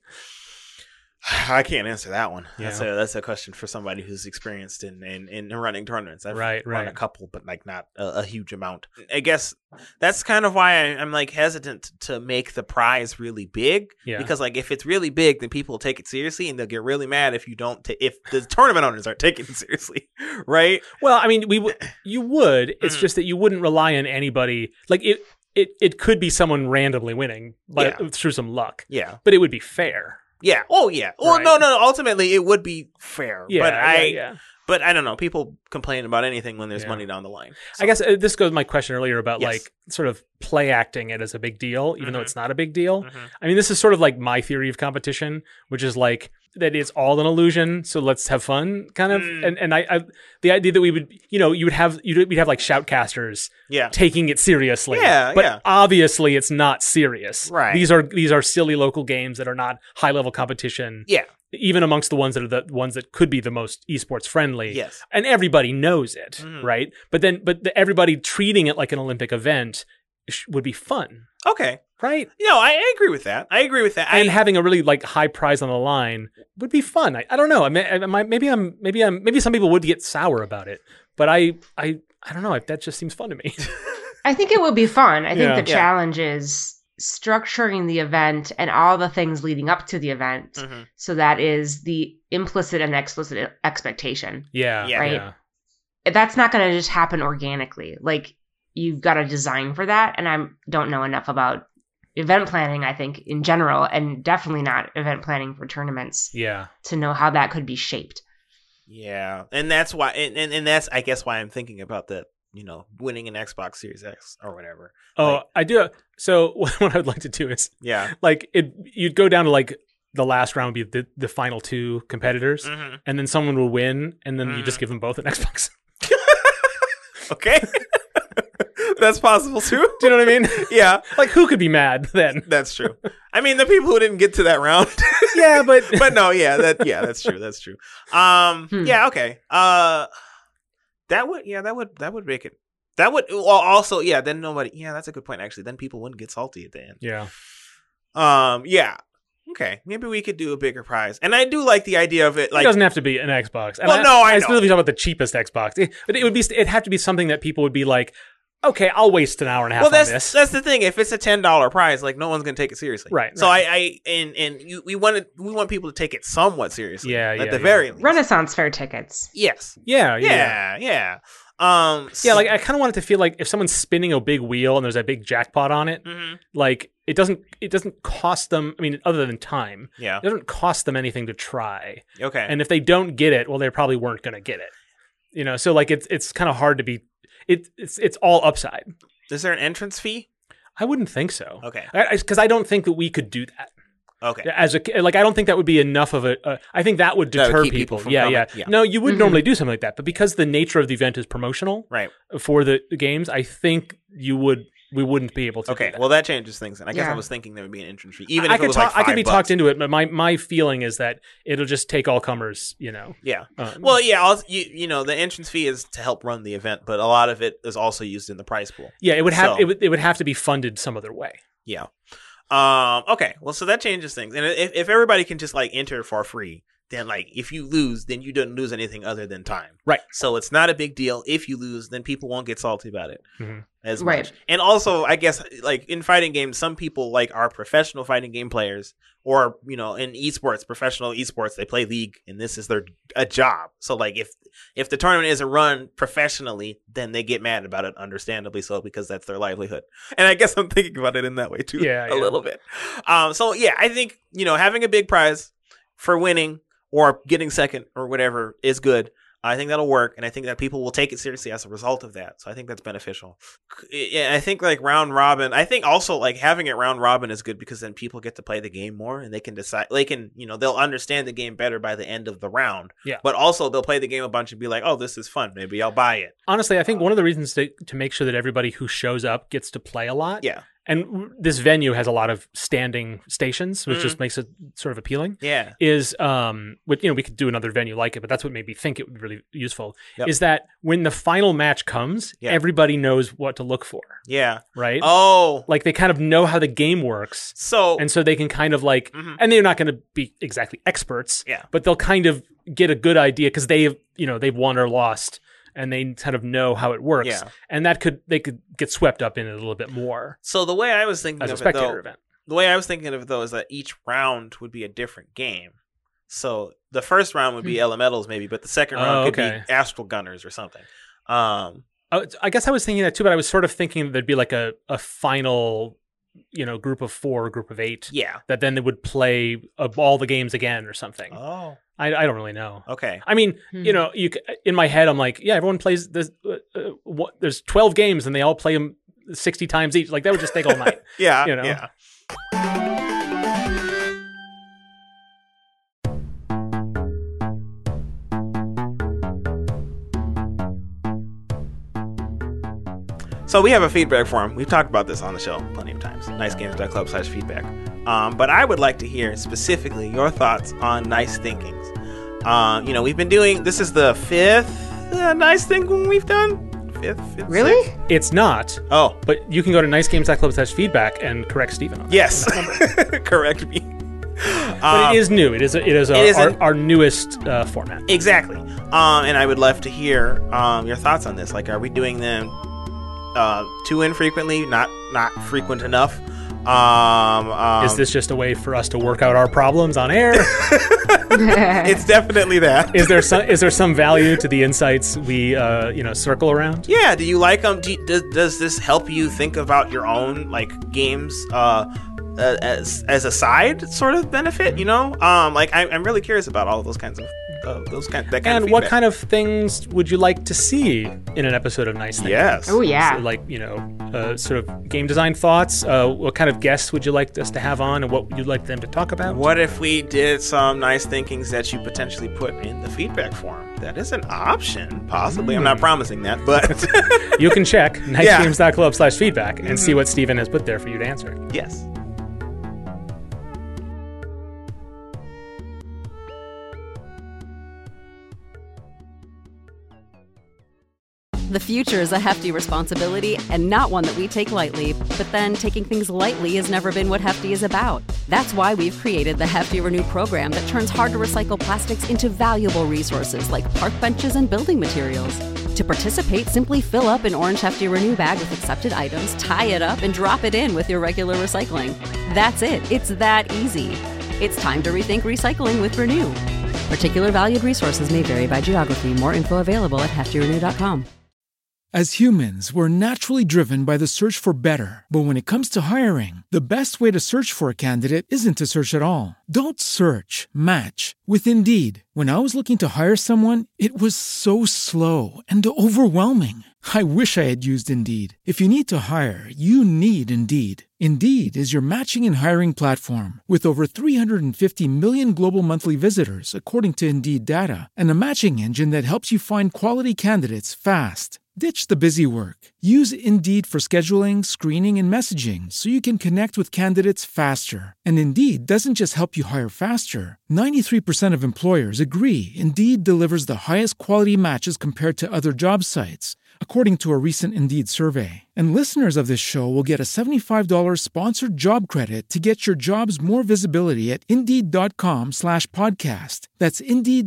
I can't answer that one. Yeah. That's a question for somebody who's experienced in running tournaments. I've run a couple, but like not a huge amount. I guess that's kind of why I'm like hesitant to make the prize really big. Yeah. Because like if it's really big, then people will take it seriously, and they'll get really mad if you don't. If the tournament owners aren't taking it seriously, right? Well, I mean, you would. It's just that you wouldn't rely on anybody. Like it could be someone randomly winning, through some luck. Yeah, but it would be fair. Yeah. Oh, yeah. Well, right. No. Ultimately, it would be fair. Yeah. But I don't know. People complain about anything when there's Yeah. money down the line. I guess this goes to my question earlier about Yes. like sort of play acting it as a big deal, even though Mhm. it's not a big deal. Mhm. I mean, this is sort of like my theory of competition, which is like that it's all an illusion. So let's have fun, kind of. And I the idea that we would, we'd have like shoutcasters Yeah. taking it seriously. Yeah, but yeah. obviously it's not serious. Right. These are silly local games that are not high level competition. Yeah. Even amongst the ones that are the ones that could be the most esports friendly. Yes. And everybody knows it, Mhm. right? But everybody treating it like an Olympic event would be fun, Okay. right? I agree with that. And having a really like high prize on the line would be fun. I don't know. Maybe some people would get sour about it, but I don't know. That just seems fun to me. I think it would be fun. I think Yeah. the challenge is structuring the event and all the things leading up to the event. Mhm. So that is the implicit and explicit expectation. Yeah, Yeah. Right. yeah. That's not going to just happen organically. Like you've got to design for that. And I don't know enough about event planning, I think, in general, and definitely not event planning for tournaments Yeah. to know how that could be shaped. Yeah, and that's why, and that's I guess why I'm thinking about that. Winning an Xbox Series X or whatever. Oh, Like- I do. So what I would like to do is Yeah. like you'd go down to like the last round would be the final two competitors, hmm and then someone will win, and then you just give them both an Xbox. Okay. That's possible too. Do you know what I mean? Yeah, Like who could be mad then? that's true. I mean, the people who didn't get to that round. Yeah, but But no, that's true. That's true. Yeah, okay. That would make it. That would also, yeah. Then nobody. Yeah, that's a good point. Actually, then people wouldn't get salty at the end. yeah. Yeah. Okay, maybe we could do a bigger prize. And I do like the idea of it. It Like, doesn't have to be an Xbox. And Well, no, I know. specifically talking about the cheapest Xbox. But it'd have to be something that people would be like, okay, I'll waste an hour and a half well, on this. that's the thing. If it's a $10 prize, like no one's gonna take it seriously. Right, So right. we want people to take it somewhat seriously. Yeah, At yeah, the yeah. very least. Renaissance Fair tickets. Yes. Yeah. Yeah. Yeah, Yeah. like I kind of want it to feel like if someone's spinning a big wheel and there's a big jackpot on it, Mhm. like it doesn't cost them. I mean, other than time, Yeah. it doesn't cost them anything to try. Okay. And if they don't get it, well, they probably weren't going to get it. So like it's kind of hard to be. It's all upside. Is there an entrance fee? I wouldn't think so. Okay. Because I don't think that we could do that. Okay. I don't think that would be enough of a. I think that would That would deter keep people. people from Yeah, coming. yeah, Yeah. No, you would Mhm. normally do something like that, but because the nature of the event is promotional Right. for the games, I think we wouldn't be able to. Okay. do that. Well, that changes things. And I guess I Yeah. was thinking there would be an entrance fee, even I if it could was talk. like I could be $5. talked into it, but my feeling is that it'll just take all comers. Yeah. Um, Well, yeah. Also, the entrance fee is to help run the event, but a lot of it is also used in the prize pool. yeah, it would have So- it would have to be funded some other way. Yeah. Okay. Well, so that changes things. And if everybody can just like enter for free, then like if you lose, then you don't lose anything other than time. Right. So it's not a big deal. If you lose, then people won't get salty about it Mhm. as Right. much. And also, I guess like in fighting games, some people like are professional fighting game players, or in esports, professional esports, they play League, and this is a job. So like if the tournament isn't run professionally, then they get mad about it, understandably so, because that's their livelihood. And I guess I'm thinking about it in that way too, Yeah, a yeah. little bit. So yeah, I think having a big prize for winning or getting second or whatever is good. I think that'll work, and I think that people will take it seriously as a result of that. So I think that's beneficial. Yeah, I think like round robin. I think also like having it round robin is good because then people get to play the game more, and they can decide. They can, they'll understand the game better by the end of the round. Yeah. But also they'll play the game a bunch and be like, "Oh, this is fun. Maybe I'll buy it." Honestly, I think one of the reasons to make sure that everybody who shows up gets to play a lot. Yeah. And this venue has a lot of standing stations, which just makes it sort of appealing. Yeah. Is we could do another venue like it, but that's what made me think it would be really useful. Yep. Is that when the final match comes, Yeah. everybody knows what to look for, Yeah. right? Oh. Like they kind of know how the game works, So. and so they can kind of like, Mhm. and they're not going to be exactly experts, Yeah. but they'll kind of get a good idea because they've won or lost. And they kind of know how it works, Yeah. and they could get swept up in it a little bit more So the way I was thinking as a of it spectator though, event. the way I was thinking of it though is that each round would be a different game. So the first round would be Elementals maybe, but the second round could okay. be Astral Gunners or something. I guess I was thinking that too, but I was sort of thinking there'd be like a final group of 4, group of 8. Yeah. That then they would play all the games again or something. Oh. I don't really know. Okay. I mean, in my head, I'm like, yeah, everyone plays this. There's 12 games and they all play them 60 times each. Like that would just take all night. Yeah. Yeah. So we have a feedback form. We've talked about this on the show plenty of times. nicegames.club/feedback. But I would like to hear specifically your thoughts on Nice Thinkings. We've been doing, this is the 5th Nice Thinking we've done. Fifth, really? 6th? It's not. Oh. But you can go to nicegames.club/feedback and correct Steven on that. Yes. Correct me. But it is new. It is our newest format. Exactly. And I would love to hear your thoughts on this. Like, are we doing them too infrequently, not frequent enough? Is this just a way for us to work out our problems on air? It's definitely that. Is there some value to the insights we circle around? Yeah. Do you like them? Does this help you think about your own games as a side sort of benefit? I'm really curious about all of those kinds of that kind and of what feedback. kind of things would you like to see in an episode of Nice Things? Yes. Oh yeah. So, sort of game design thoughts. What kind of guests would you like us to have on, and what would you like them to talk about? What if we did some nice thinkings that you potentially put in the feedback form? That is an option, possibly. I'm not promising that, but you can check nicegames.club/feedback and see what Steven has put there for you to answer. Yes. The future is a hefty responsibility and not one that we take lightly. But then taking things lightly has never been what Hefty is about. That's why we've created the Hefty Renew program that turns hard-to-recycle plastics into valuable resources like park benches and building materials. To participate, simply fill up an orange Hefty Renew bag with accepted items, tie it up, and drop it in with your regular recycling. That's it. It's that easy. It's time to rethink recycling with Renew. Particular valued resources may vary by geography. More info available at heftyrenew.com. As humans, we're naturally driven by the search for better. But when it comes to hiring, the best way to search for a candidate isn't to search at all. Don't search, match with Indeed. When I was looking to hire someone, it was so slow and overwhelming. I wish I had used Indeed. If you need to hire, you need Indeed. Indeed is your matching and hiring platform with over 350 million global monthly visitors, according to Indeed data, and a matching engine that helps you find quality candidates fast. Ditch the busy work. Use Indeed for scheduling, screening, and messaging so you can connect with candidates faster. And Indeed doesn't just help you hire faster. 93% of employers agree Indeed delivers the highest quality matches compared to other job sites, according to a recent Indeed survey. And listeners of this show will get a $75 sponsored job credit to get your jobs more visibility at Indeed.com/podcast. That's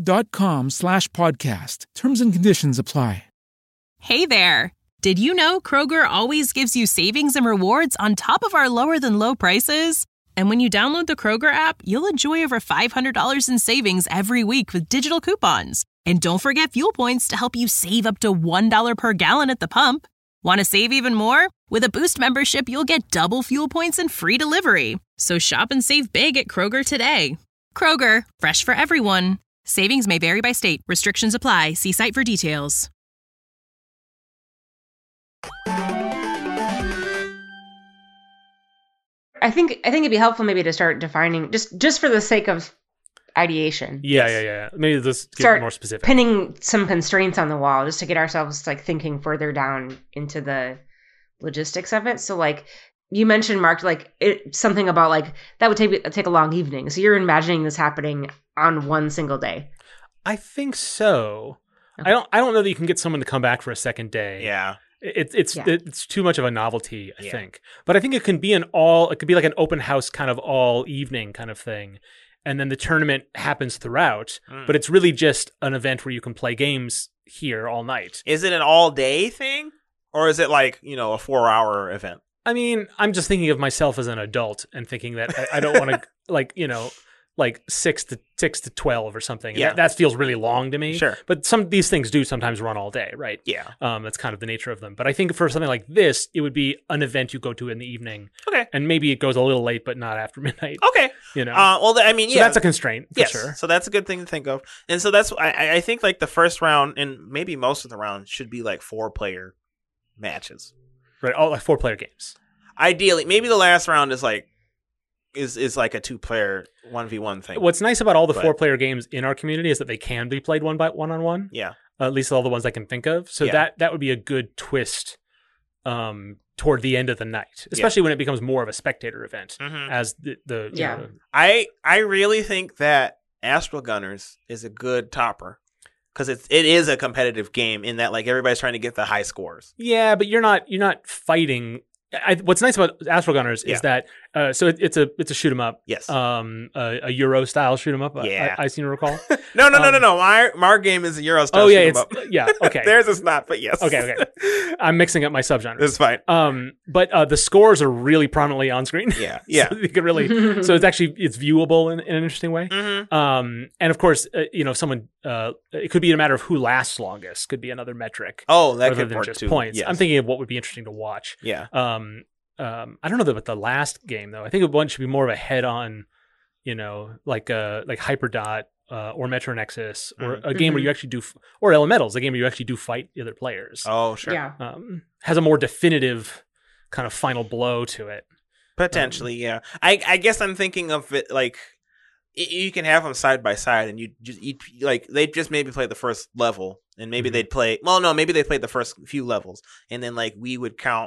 Indeed.com/podcast. Terms and conditions apply. Hey there! Did you know Kroger always gives you savings and rewards on top of our lower-than-low prices? And when you download the Kroger app, you'll enjoy over $500 in savings every week with digital coupons. And don't forget fuel points to help you save up to $1 per gallon at the pump. Want to save even more? With a Boost membership, you'll get double fuel points and free delivery. So shop and save big at Kroger today. Kroger, fresh for everyone. Savings may vary by state. Restrictions apply. See site for details. I think it'd be helpful maybe to start defining just for the sake of ideation. Yeah. Maybe let's get Start more specific. pinning some constraints on the wall just to get ourselves thinking further down into the logistics of it. So you mentioned, Mark, something about that would take a long evening. So you're imagining this happening on one single day. I think so. Okay. I don't know that you can get someone to come back for a second day. Yeah. It's too much of a novelty, I think. But I think it could be it could be like an open house kind of all evening kind of thing. And then the tournament happens throughout, but it's really just an event where you can play games here all night. Is it an all day thing? Or is it a 4-hour event? I mean, I'm just thinking of myself as an adult and thinking that I don't want to like 6 to 12 or something. Yeah. That feels really long to me. Sure. But some of these things do sometimes run all day, right? Yeah. That's kind of the nature of them. But I think for something like this, it would be an event you go to in the evening. Okay. And maybe it goes a little late, but not after midnight. Okay. You know. I mean, So yeah, that's a constraint for yes. sure. So that's a good thing to think of. And so that's I think like the first round and maybe most of the round should be like 4-player matches. Right. All like 4-player games. Ideally, maybe the last round is like is like a 2-player 1v1 thing. What's nice about all the But- 4-player games in our community is that they can be played one-on-one. Yeah. At least all the ones I can think of. So Yeah. that would be a good twist toward the end of the night, especially when it becomes more of a spectator event Mhm. as the Yeah. you know, I really think that Astral Gunners is a good topper because it is a competitive game in that like everybody's trying to get the high scores. Yeah, but you're not fighting. What's nice about Astral Gunners Yeah. is that so it's a shoot 'em up. Yes. A Euro style shoot 'em up. Yeah. I seem to recall. No. Our game is a Euro style. Oh yeah, shoot 'em it's up. yeah. Okay. Theirs is not, but yes. Okay. I'm mixing up my subgenres. It's fine. But the scores are really prominently on screen. Yeah. Yeah. So you could really, so it's viewable in an interesting way. Mm-hmm. And of course, if someone, it could be a matter of who lasts longest. Could be another metric. Oh, that rather could than work just too. points. Yes. I'm thinking of what would be interesting to watch. Yeah. I don't know about the last game though. I think one should be more of a head-on, like Hyperdot or Metro Nexus, or a game where you actually do, or Elementals, a game where you actually do fight the other players. Oh, sure. Yeah. Has a more definitive kind of final blow to it. Potentially, yeah. I guess I'm thinking of it like you can have them side by side, and they just maybe play the first level, and maybe they'd play. Well, no, maybe they played the first few levels, and then like we would count.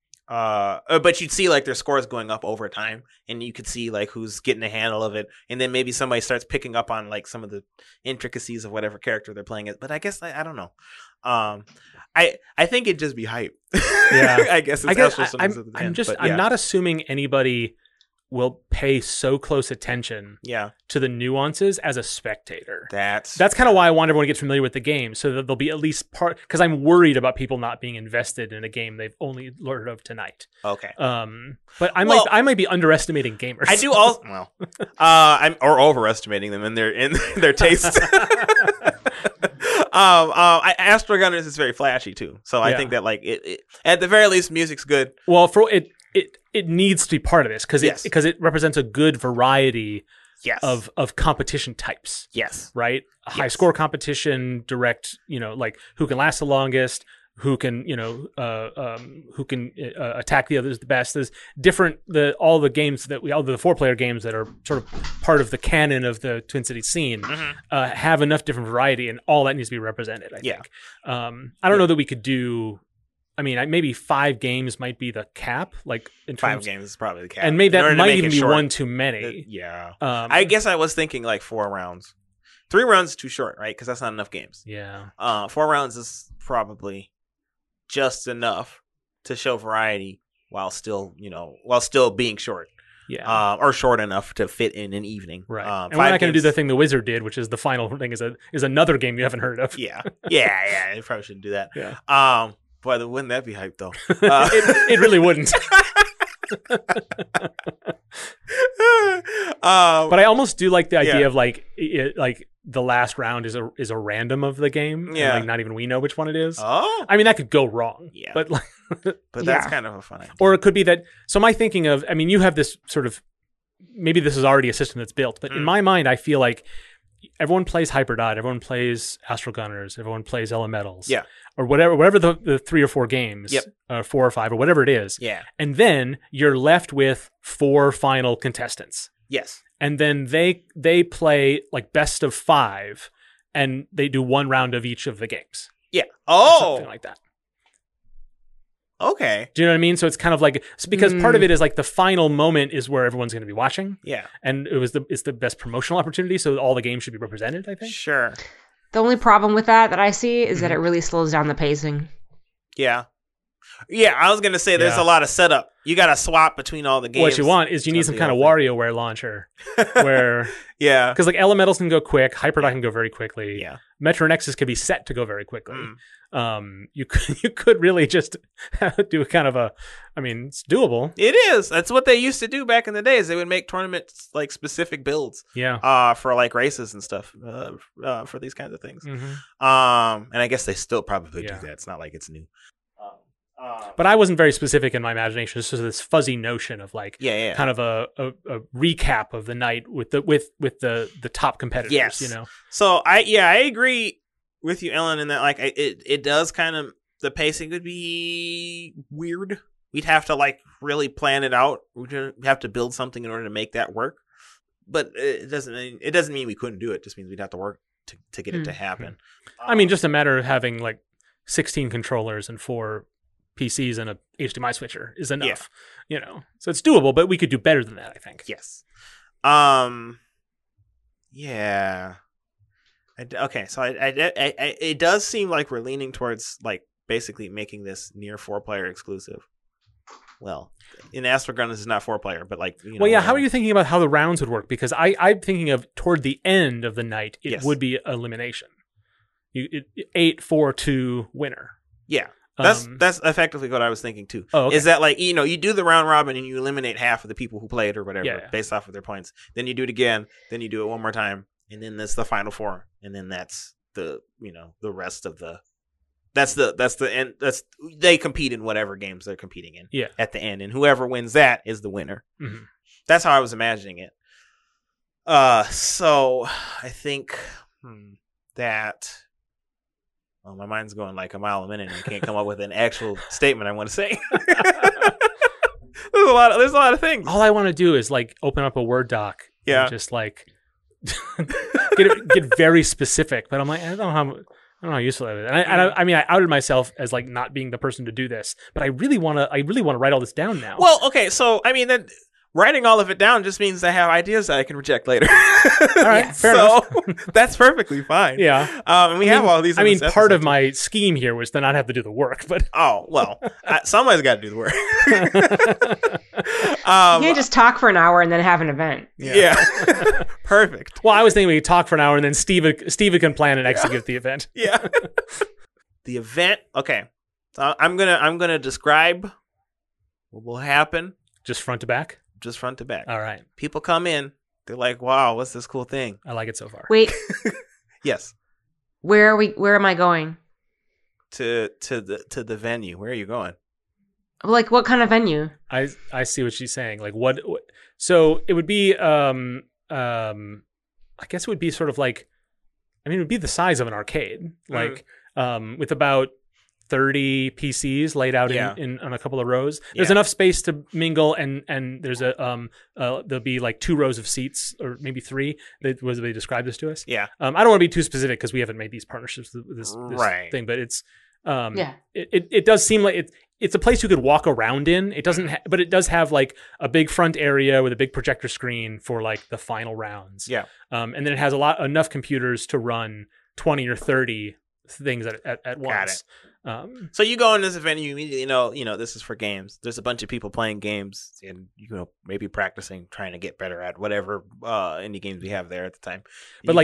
But you'd see like their scores going up over time, and you could see like who's getting a handle of it, and then maybe somebody starts picking up on like some of the intricacies of whatever character they're playing it. But I guess I don't know. I think it'd just be hype. Yeah. I guess. I'm not assuming anybody will pay so close attention Yeah, to the nuances as a spectator. that's That's kind of why I want everyone to get familiar with the game, so that they'll be at least part. Because I'm worried about people not being invested in a game they've only learned of tonight. okay. But I might be underestimating gamers. I do also I'm or overestimating them in their taste. Astral Gunners is very flashy too, so I Yeah. think that like it at the very least music's good. Well, for it needs to be part of this because Yes. it represents a good variety Yes. of competition types. Yes. Right? A high Yes. score competition, direct, like who can last the longest, who can, attack the others the best. There's different, all the 4-player games that are sort of part of the canon of the Twin Cities scene have enough different variety, and all that needs to be represented, I Yeah. think. I don't know that we could do, maybe 5 games might be the cap, like in 5 terms, games is probably the cap. and maybe in order that to might make even it be short. one too many. Yeah. I I guess I was thinking like 4 rounds. 3 rounds is too short, right? Because that's not enough games. Yeah. 4 rounds is probably just enough to show variety while still being short. Yeah. Or short enough to fit in an evening. Right. And 5 we're not going to do games- the thing the Wizard did, which is the final thing is another game you haven't heard of. Yeah. Yeah. You probably shouldn't do that. Yeah. Boy, wouldn't that be hype though? It really wouldn't. But I almost do like the idea Yeah. of like the last round is a random of the game. and, Yeah. like not even we know which one it is. Oh. That could go wrong. Yeah. But like, But that's Yeah. kind of a fun idea. or it could be that. So my thinking of, you have this sort of, maybe this is already a system that's built, but in my mind, I feel like everyone plays Hyperdot, everyone plays Astral Gunners, everyone plays Elementals. Yeah. Or whatever the 3 or 4 games, Yep. 4 or 5 or whatever it is. Yeah. And then you're left with 4 final contestants. Yes. And then they play like best of 5, and they do 1 round of each of the games. Yeah. Or something Oh. like that. Okay. Do you know what I mean? So it's kind of like, because part of it is like the final moment is where everyone's going to be watching, Yeah. and it's the best promotional opportunity. So all the games should be represented, I think. Sure. The only problem with that I see is that it really slows down the pacing. Yeah. Yeah, I was gonna say there's a lot of setup. You got to swap between all the games. What you want is you need some kind of WarioWare launcher where, because like Elementals can go quick, Hyperdot can go very quickly. Yeah, Metro Nexus can be set to go very quickly. You could really just do kind of a, I mean, it's doable. It is. That's what they used to do back in the days. They would make tournaments like specific builds. Yeah. For like races and stuff. For these kinds of things. Mm-hmm. And I guess they still probably do that. It's not like it's new. But I wasn't very specific in my imagination. It's just this fuzzy notion of like, kind of a recap of the night with the top competitors. Yes. You know. So I agree with you, Ellen, in that like it does kind of, the pacing would be weird. We'd have to like really plan it out. We'd have to build something in order to make that work. But it doesn't mean we couldn't do it. It just means we'd have to work to get it to happen. I mean, just a matter of having like 16 controllers and 4 PCs and a HDMI switcher is enough, you know. So it's doable, but we could do better than that, I think. Yes. Yeah. Okay, so it does seem like we're leaning towards like basically making this near 4-player exclusive. Well, in Astrogun, this is not 4-player, but like, you know. Well, yeah. How are you thinking about how the rounds would work? Because I'm thinking of toward the end of the night, it would be elimination. 8-4-2 winner. Yeah. That's effectively what I was thinking too. Oh, okay. Is that like, you know, you do the round robin and you eliminate half of the people who played or whatever based off of their points. Then you do it again. Then you do it one more time, and then that's the final 4, and then that's the, you know, the rest of the. That's the end. They compete in whatever games they're competing in. Yeah. At the end, and whoever wins that is the winner. Mm-hmm. That's how I was imagining it. So I think that. Well, my mind's going like a mile a minute and I can't come up with an actual statement I want to say. There's a lot of things. All I want to do is like open up a Word doc and just like get very specific. But I'm like, I don't know how useful that is. And I mean, I outed myself as like not being the person to do this, but I really want to write all this down now. Well, okay, so I mean, then writing all of it down just means I have ideas that I can reject later. All right, fair enough. That's perfectly fine. Yeah. And we have all these. I mean, part of my scheme here was to not have to do the work, but somebody's got to do the work. You can't just talk for an hour and then have an event. Yeah. Perfect. Well, I was thinking we could talk for an hour and then Steve can plan and execute the event. Yeah. The event. Okay. So I'm gonna describe what will happen. Just front to back. Just front to back. All right. People come in. They're like, "Wow, what's this cool thing?" I like it so far. Wait. Yes. Where am I going? To the venue. Where are you going? Like, what kind of venue? I see what she's saying. Like, what? So it would be. I guess it would be sort of like. I mean, it would be the size of an arcade, like with about 30 PCs laid out in on a couple of rows. There's enough space to mingle, and there's there'll be like 2 rows of seats, or maybe 3. Was they described this to us? Yeah. I don't want to be too specific because we haven't made these partnerships with this thing, but it's it does seem like it's a place you could walk around in. It doesn't, but it does have like a big front area with a big projector screen for like the final rounds. Yeah. And then it has enough computers to run 20 or 30 things at once. So you go in this event, you immediately know this is for games. There's a bunch of people playing games and maybe practicing, trying to get better at whatever indie games we have there at the time. But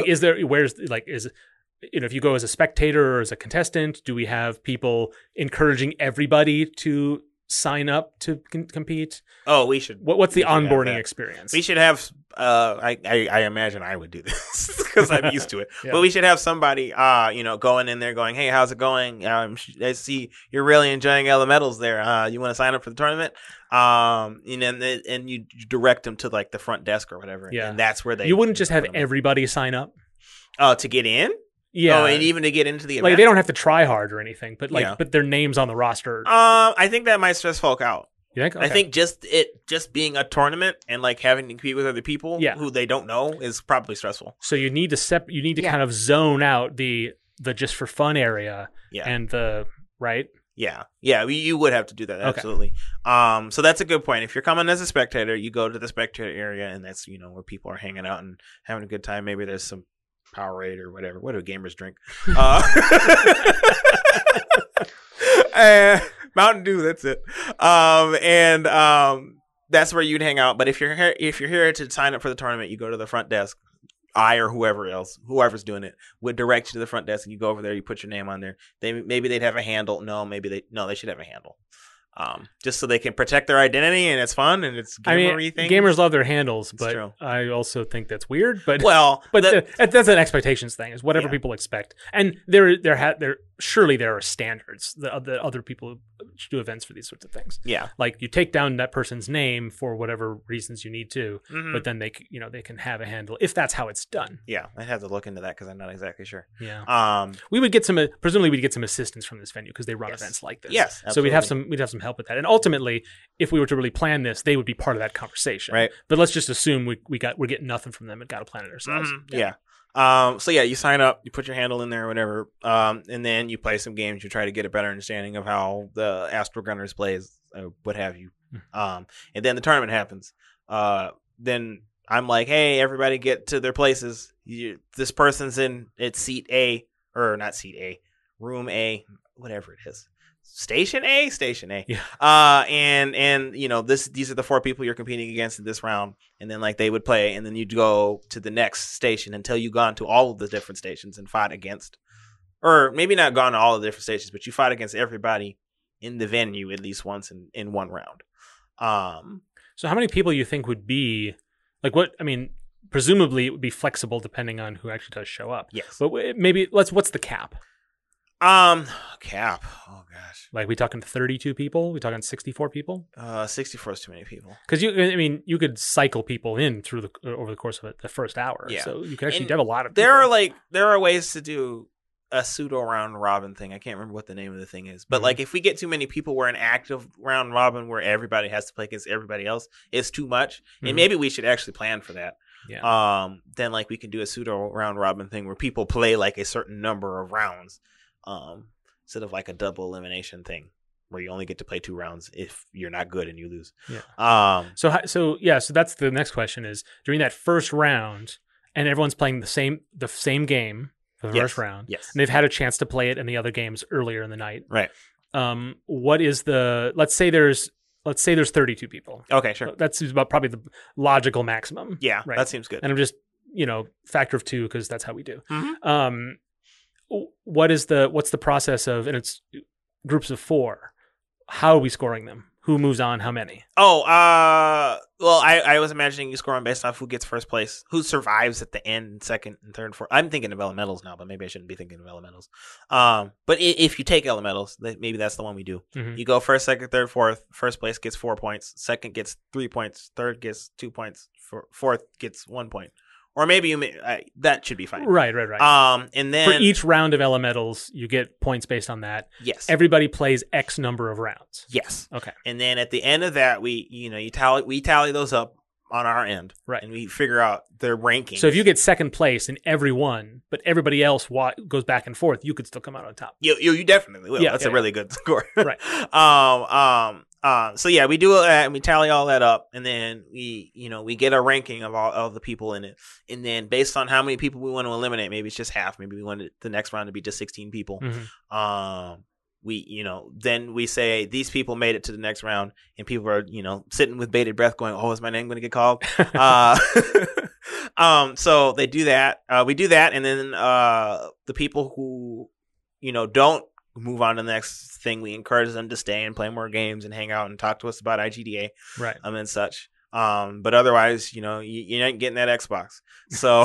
if you go as a spectator or as a contestant, do we have people encouraging everybody to sign up to compete? Oh, we should. What's the onboarding experience? We should have. I imagine I would do this because I'm used to it. Yeah. But we should have somebody, going in there, going, "Hey, how's it going? I see you're really enjoying Elementals there. You want to sign up for the tournament?" And you direct them to like the front desk or whatever. Yeah, and that's where they. You wouldn't just have everybody sign up. To get in. Yeah. Oh, and even to get into the event. Like they don't have to try hard or anything, but but their names on the roster. I think that might stress folk out. You think? Okay. I think just being a tournament and like having to compete with other people who they don't know is probably stressful. So you need to kind of zone out the just for fun area and the right. Yeah, you would have to do that, absolutely. Okay. So that's a good point. If you're coming as a spectator, you go to the spectator area, and that's where people are hanging out and having a good time. Maybe there's some Powerade or whatever. What do gamers drink? Mountain Dew, that's it. That's where you'd hang out. But if you're here to sign up for the tournament, you go to the front desk. I or whoever's doing it would direct you to the front desk, and you go over there. You put your name on there. Maybe they'd have a handle. They should have a handle. Just so they can protect their identity, and it's fun and it's gamery thing. Gamers love their handles, but true. I also think that's weird. But that's an expectations thing. Is whatever people expect, and surely there are standards that other people do events for these sorts of things. Yeah, like you take down that person's name for whatever reasons you need to, mm-hmm. but then they can have a handle if that's how it's done. Yeah, I'd have to look into that because I'm not exactly sure. Yeah, we would get presumably we'd get some assistance from this venue because they run events like this. Yes, absolutely. So we'd have some help with that, and ultimately, if we were to really plan this, they would be part of that conversation. Right. But let's just assume we're getting nothing from them and got to plan it ourselves. Mm-hmm. Yeah. So you sign up, you put your handle in there or whatever, and then you play some games. You try to get a better understanding of how the Astral Gunners plays, what have you. And then the tournament happens. Then I'm like, hey, everybody get to their places. This person's at seat A, or not seat A, room A, whatever it is. Station A. Yeah. And these are the 4 people you're competing against in this round, and then like they would play, and then you'd go to the next station until you've gone to all of the different stations and fought against, or maybe not gone to all of the different stations, but you fought against everybody in the venue at least once in one round. So how many people you think would be like what? I mean, presumably it would be flexible depending on who actually does show up. Yes. But maybe what's the cap? Cap. Oh gosh. Like we talking 32 people? We talking 64 people? 64 is too many people. Because you could cycle people in over the course of the first hour. Yeah. So you could actually have a lot of people. There are ways to do a pseudo round robin thing. I can't remember what the name of the thing is, but mm-hmm. like if we get too many people, we're an active round robin where everybody has to play against everybody else. It's too much, and maybe we should actually plan for that. Yeah. Then like we can do a pseudo round robin thing where people play like a certain number of rounds. Instead of like a double elimination thing where you only get to play 2 rounds if you're not good and you lose. Yeah. So that's the next question is during that first round and everyone's playing the same game for the first round. Yes. And they've had a chance to play it in the other games earlier in the night. Right. What is let's say there's 32 people. Okay, sure. That's about probably the logical maximum. Yeah. Right. That seems good. And I'm just, factor of 2 because that's how we do. Mm-hmm. What's the process of, and it's groups of 4. How are we scoring them? Who moves on? How many? Well, I was imagining you score them based off who gets first place, who survives at the end, second and third, fourth. I'm thinking of elementals now, but maybe I shouldn't be thinking of elementals. But if you take elementals, maybe that's the one we do. Mm-hmm. You go first, second, third, fourth. First place gets 4 points. Second gets 3 points. Third gets 2 points. Fourth gets 1 point. Or maybe that should be fine. Right. And then for each round of elementals, you get points based on that. Yes. Everybody plays X number of rounds. Yes. Okay. And then at the end of that, we tally those up on our end, right? And we figure out their rankings. So if you get second place in every one, but everybody else goes back and forth, you could still come out on top. You definitely will. Yeah, That's a really good score. Right. So yeah, we do and we tally all that up, and then we get a ranking of all of the people in it, and then based on how many people we want to eliminate, maybe it's just half, maybe we want the next round to be just 16 people. Mm-hmm. Then we say these people made it to the next round, and people are sitting with bated breath, going, "Oh, is my name going to get called?" So they do that. We do that, and then the people who don't move on to the next thing, we encourage them to stay and play more games and hang out and talk to us about IGDA, right? And such. But otherwise, you ain't getting that Xbox. So,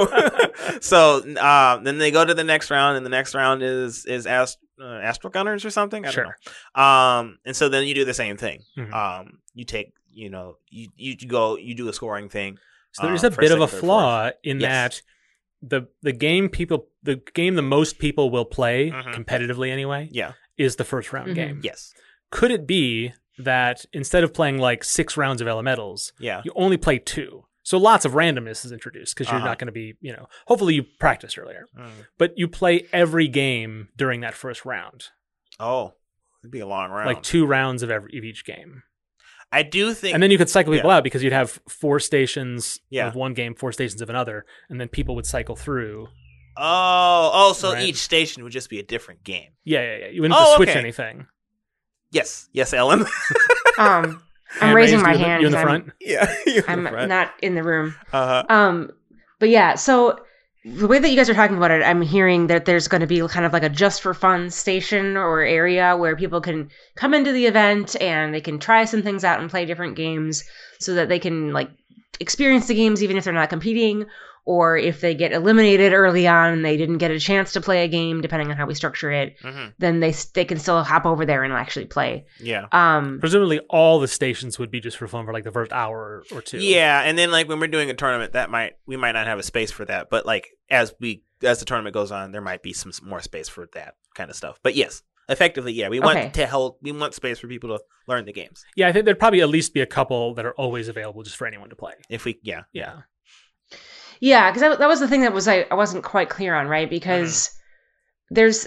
then they go to the next round, and the next round is Astral Gunners or something. I don't know. And so then you do the same thing. Mm-hmm. You take, you do a scoring thing. So there's a bit of a flaw in that the game the most people will play competitively anyway. Yeah. Is the first round game. Yes. Could it be that instead of playing like 6 rounds of elementals, you only play 2? So lots of randomness is introduced because you're not going to be, hopefully you practiced earlier, but you play every game during that first round. Oh, it'd be a long round. Like 2 rounds of each game. I do think, and then you could cycle people out because you'd have 4 stations of one game, 4 stations of another, and then people would cycle through. So each station would just be a different game. Yeah. You wouldn't have to switch anything. Yes, Ellen. I'm Hand raising raised, my you in the- hand. You in the 'cause front? Yeah, I'm not in the room. Uh-huh. But yeah, so the way that you guys are talking about it, I'm hearing that there's going to be kind of like a just for fun station or area where people can come into the event and they can try some things out and play different games so that they can like experience the games even if they're not competing, or if they get eliminated early on and they didn't get a chance to play a game, depending on how we structure it, then they can still hop over there and actually play. Yeah. Presumably, all the stations would be just for fun for like the first hour or two. Yeah, and then like when we're doing a tournament, we might not have a space for that, but like as the tournament goes on, there might be some more space for that kind of stuff. But yes, effectively, yeah, we want space for people to learn the games. Yeah, I think there'd probably at least be a couple that are always available just for anyone to play. If we, yeah. Yeah, because that was the thing that was I wasn't quite clear on, right? Because there's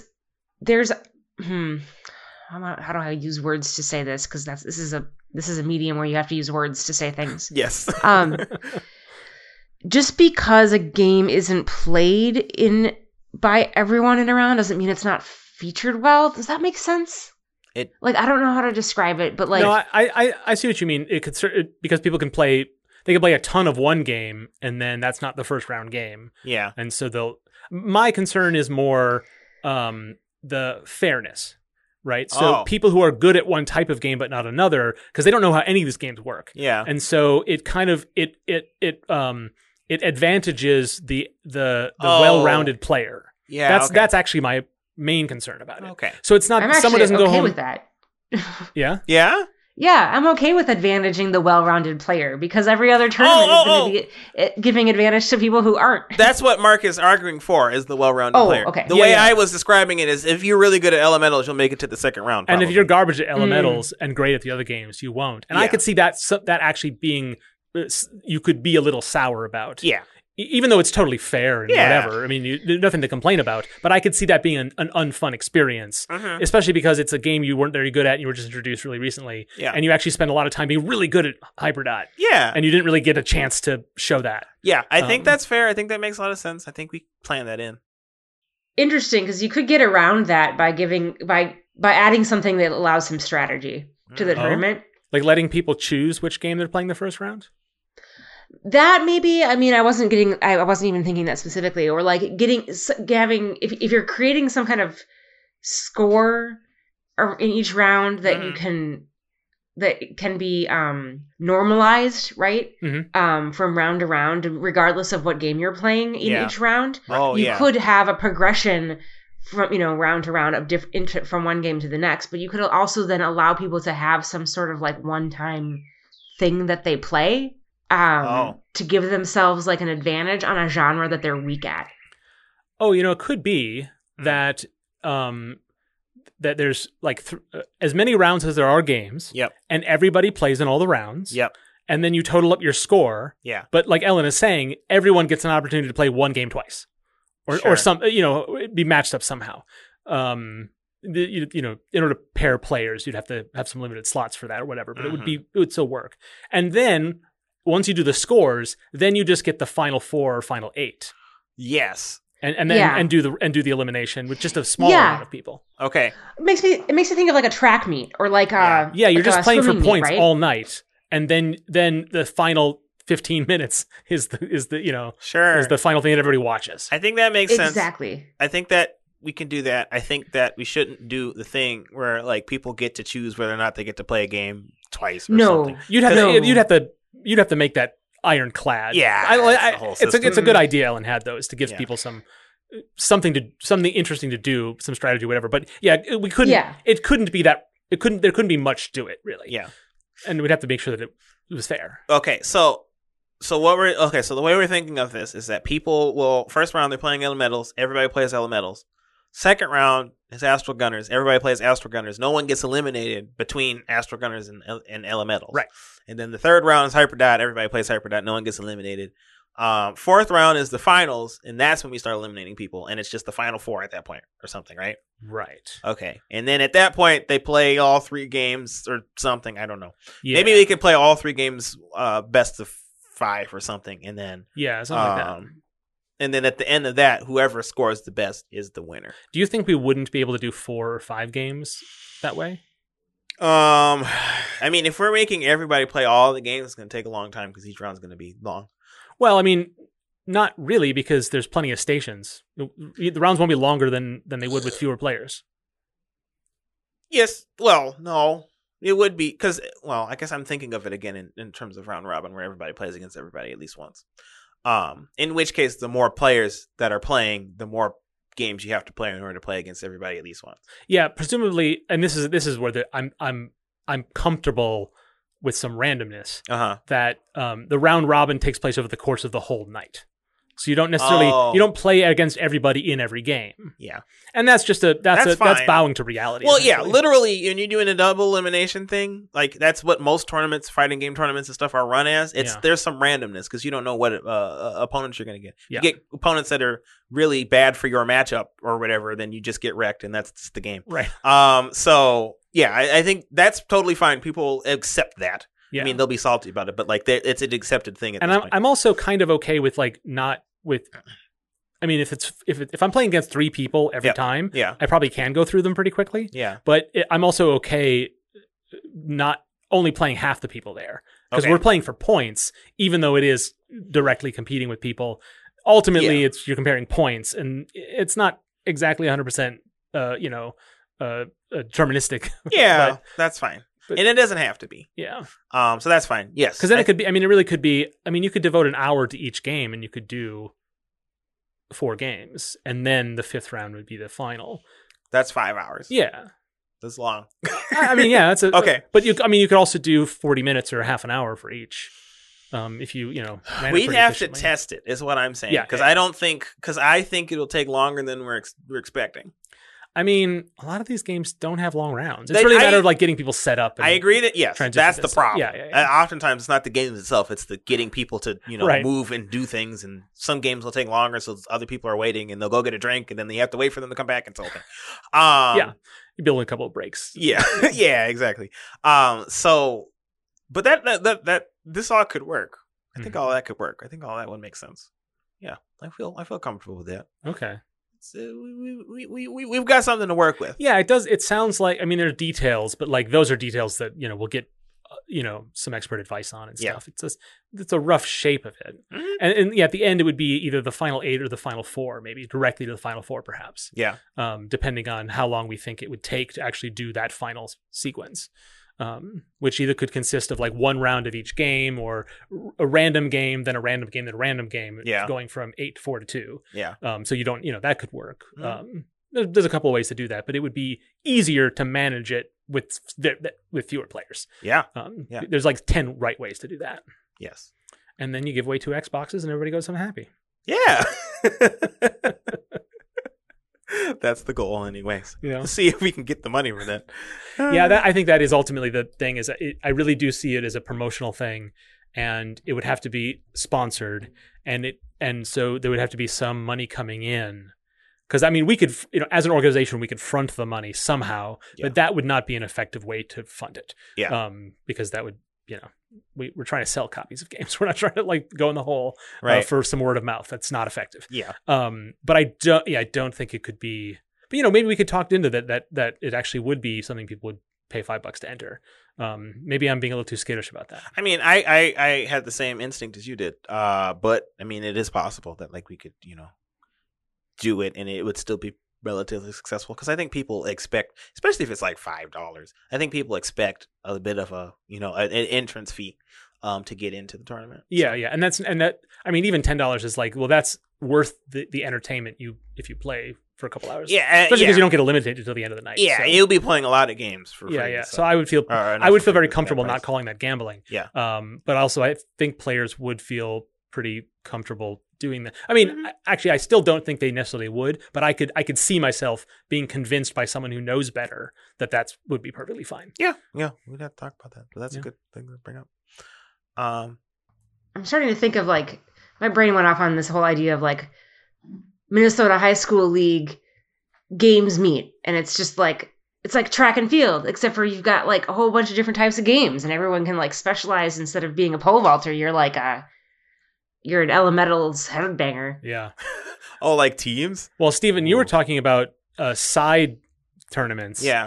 how do I use words to say this? Because this is a medium where you have to use words to say things. Yes. Just because a game isn't played by everyone in a round doesn't mean it's not featured well. Does that make sense? I don't know how to describe it, but like, no, I see what you mean. It could because people can play. They can play a ton of one game, and then that's not the first round game. Yeah. And so my concern is more the fairness, right? So people who are good at one type of game but not another, because they don't know how any of these games work. Yeah. And so it kind of it advantages the well-rounded player. Yeah. That's actually my main concern about it. Okay. So it's not I'm someone doesn't actually go okay home with that. Yeah. Yeah. Yeah, I'm okay with advantaging the well-rounded player because every other tournament is going to be giving advantage to people who aren't. That's what Mark is arguing for, is the well-rounded player. Okay. The way I was describing it is if you're really good at elementals, you'll make it to the second round. And probably. if you're garbage at elementals and great at the other games, you won't. And I Yeah. could see that actually being, you could be a little sour about. Yeah. Even though it's totally fair and Yeah. whatever. I mean, there's nothing to complain about. But I could see that being an unfun experience, especially because it's a game you weren't very good at and you were just introduced really recently. Yeah. And you actually spent a lot of time being really good at Hyperdot. Yeah. And you didn't really get a chance to show that. Yeah, I think that's fair. I think that makes a lot of sense. I think we plan that in. Interesting, because you could get around that by adding something that allows some strategy to the tournament. Like letting people choose which game they're playing the first round? That maybe, I mean, I wasn't even thinking that specifically, or like having, if you're creating some kind of score in each round that can be normalized, right? From round to round, regardless of what game you're playing in each round. You could have a progression from round to round of from one game to the next, but you could also then allow people to have some sort of like one-time thing that they play. To give themselves like an advantage on a genre that they're weak at. Oh, it could be that that there's like as many rounds as there are games. Yep. And everybody plays in all the rounds. Yep. And then you total up your score. Yeah. But like Ellen is saying, everyone gets an opportunity to play one game twice, or some be matched up somehow. In order to pair players, you'd have to have some limited slots for that or whatever. But it would still work. And then once you do the scores, then you just get the final 4 or final 8. Yes. And then do the elimination with just a small amount of people. Okay. It makes me think of like a track meet or like you're just playing for points right? all night, and then the final 15 minutes is the final thing that everybody watches. I think that makes sense. Exactly. I think that we can do that. I think that we shouldn't do the thing where like people get to choose whether or not they get to play a game twice or something. You'd have to make that ironclad. Yeah, it's a good idea Ellen had though, is to give people something interesting to do, some strategy, whatever. But we couldn't. Yeah. It couldn't be that. There couldn't be much to it really. Yeah, and we'd have to make sure that it was fair. Okay, so the way we're thinking of this is that people will first round they're playing elementals. Everybody plays elementals. Second round is Astral Gunners. Everybody plays Astral Gunners. No one gets eliminated between Astral Gunners and elementals. Right. And then the third round is Hyperdot. Everybody plays Hyperdot. No one gets eliminated. Fourth round is the finals, and that's when we start eliminating people. And it's just the final 4 at that point or something, right? Right. Okay. And then at that point, they play all 3 games or something. I don't know. Yeah. Maybe we could play all 3 games best of 5 or something. And then something like that. And then at the end of that, whoever scores the best is the winner. Do you think we wouldn't be able to do 4 or 5 games that way? I mean, if we're making everybody play all the games, it's going to take a long time because each round's going to be long. Well, I mean, not really, because there's plenty of stations. The rounds won't be longer than they would with fewer players. Yes. Well, no. It would be because, well, I guess I'm thinking of it again in terms of round robin, where everybody plays against everybody at least once. In which case, the more players that are playing, the more games you have to play in order to play against everybody at least once. Yeah, presumably, and this is where I'm comfortable with some randomness. That the round robin takes place over the course of the whole night. So you don't necessarily you don't play against everybody in every game. Yeah, and that's just that's bowing to reality. Well, yeah, literally, when you're doing a double elimination thing, like that's what most tournaments, fighting game tournaments and stuff, are run as. There's some randomness because you don't know what opponents you're going to get. You get opponents that are really bad for your matchup or whatever, then you just get wrecked, and that's just the game. Right. So yeah, I think that's totally fine. People accept that. Yeah. I mean, they'll be salty about it, but like it's an accepted thing. At this point. I'm also kind of okay with not with. I mean, if I'm playing against 3 people every time, I probably can go through them pretty quickly. Yeah, but I'm also okay not only playing half the people there because we're playing for points, even though it is directly competing with people. Ultimately, you're comparing points, and it's not exactly 100%. Deterministic. Yeah, but, that's fine. And it doesn't have to be. Yeah. So that's fine. Yes. Because then it could be, I mean, it really could be, I mean, you could devote an hour to each game and you could do 4 games. And then the 5th round would be the final. That's 5 hours. Yeah. That's long. I mean, yeah, that's okay. But you could also do 40 minutes or half an hour for each. If we'd have to test it, is what I'm saying. Because I think it'll take longer than we're expecting. I mean, a lot of these games don't have long rounds. It's really a matter of like getting people set up. And I agree that that's the problem. Yeah. Oftentimes, it's not the games itself; it's the getting people to move and do things. And some games will take longer, so other people are waiting, and they'll go get a drink, and then you have to wait for them to come back and so on. You build in a couple of breaks. Yeah, yeah, exactly. So, but that this all could work. I think all that could work. I think all that would make sense. Yeah, I feel comfortable with that. Okay. So we've got something to work with. Yeah, it does. It sounds like, I mean, there are details, but like those are details that we'll get some expert advice on and stuff. It's a rough shape of it, and at the end it would be either the final 8 or the final 4, maybe directly to the final 4, perhaps. Yeah. Depending on how long we think it would take to actually do that final sequence. Which either could consist of like 1 round of each game, or a random game, then a random game, then a random game, going from 8 to 4 to 2. Yeah. So you don't, that could work. There's a couple of ways to do that, but it would be easier to manage it with fewer players. Yeah. There's like 10 right ways to do that. Yes. And then you give away 2 Xboxes and everybody goes home happy. Yeah. That's the goal, anyways. See if we can get the money for that. I think that is ultimately the thing. I really do see it as a promotional thing, and it would have to be sponsored, and so there would have to be some money coming in. Because I mean, we could, as an organization, we could front the money somehow, but that would not be an effective way to fund it. Yeah. Because that would, we're trying to sell copies of games. We're not trying to like go in the hole for some word of mouth. That's not effective. Yeah. But I don't think it could be. But maybe we could talk into that it actually would be something people would pay $5 to enter. Maybe I'm being a little too skittish about that. I mean, I had the same instinct as you did. But I mean, it is possible that like we could do it and it would still be relatively successful, because I think people expect, especially if it's like $5, I think people expect a bit of a an entrance fee to get into the tournament. Yeah, yeah, and that I mean, even $10 is like, well, that's worth the entertainment if you play for a couple hours. Yeah, especially because you don't get eliminated until the end of the night. Yeah, so you'll be playing a lot of games for free. Yeah. So I would feel very comfortable not calling that gambling. Yeah. But also I think players would feel pretty comfortable doing that. I mean, actually, I still don't think they necessarily would, but I could see myself being convinced by someone who knows better that would be perfectly fine. Yeah, we'd have to talk about that, but that's a good thing to bring up. I'm starting to think of like, my brain went off on this whole idea of like Minnesota High School League games meet, and it's just like, it's like track and field, except for you've got like a whole bunch of different types of games, and everyone can like specialize. Instead of being a pole vaulter, you're like you're an elemental's headbanger. Yeah. Oh, like teams? Well, Stephen, you were talking about side tournaments. Yeah.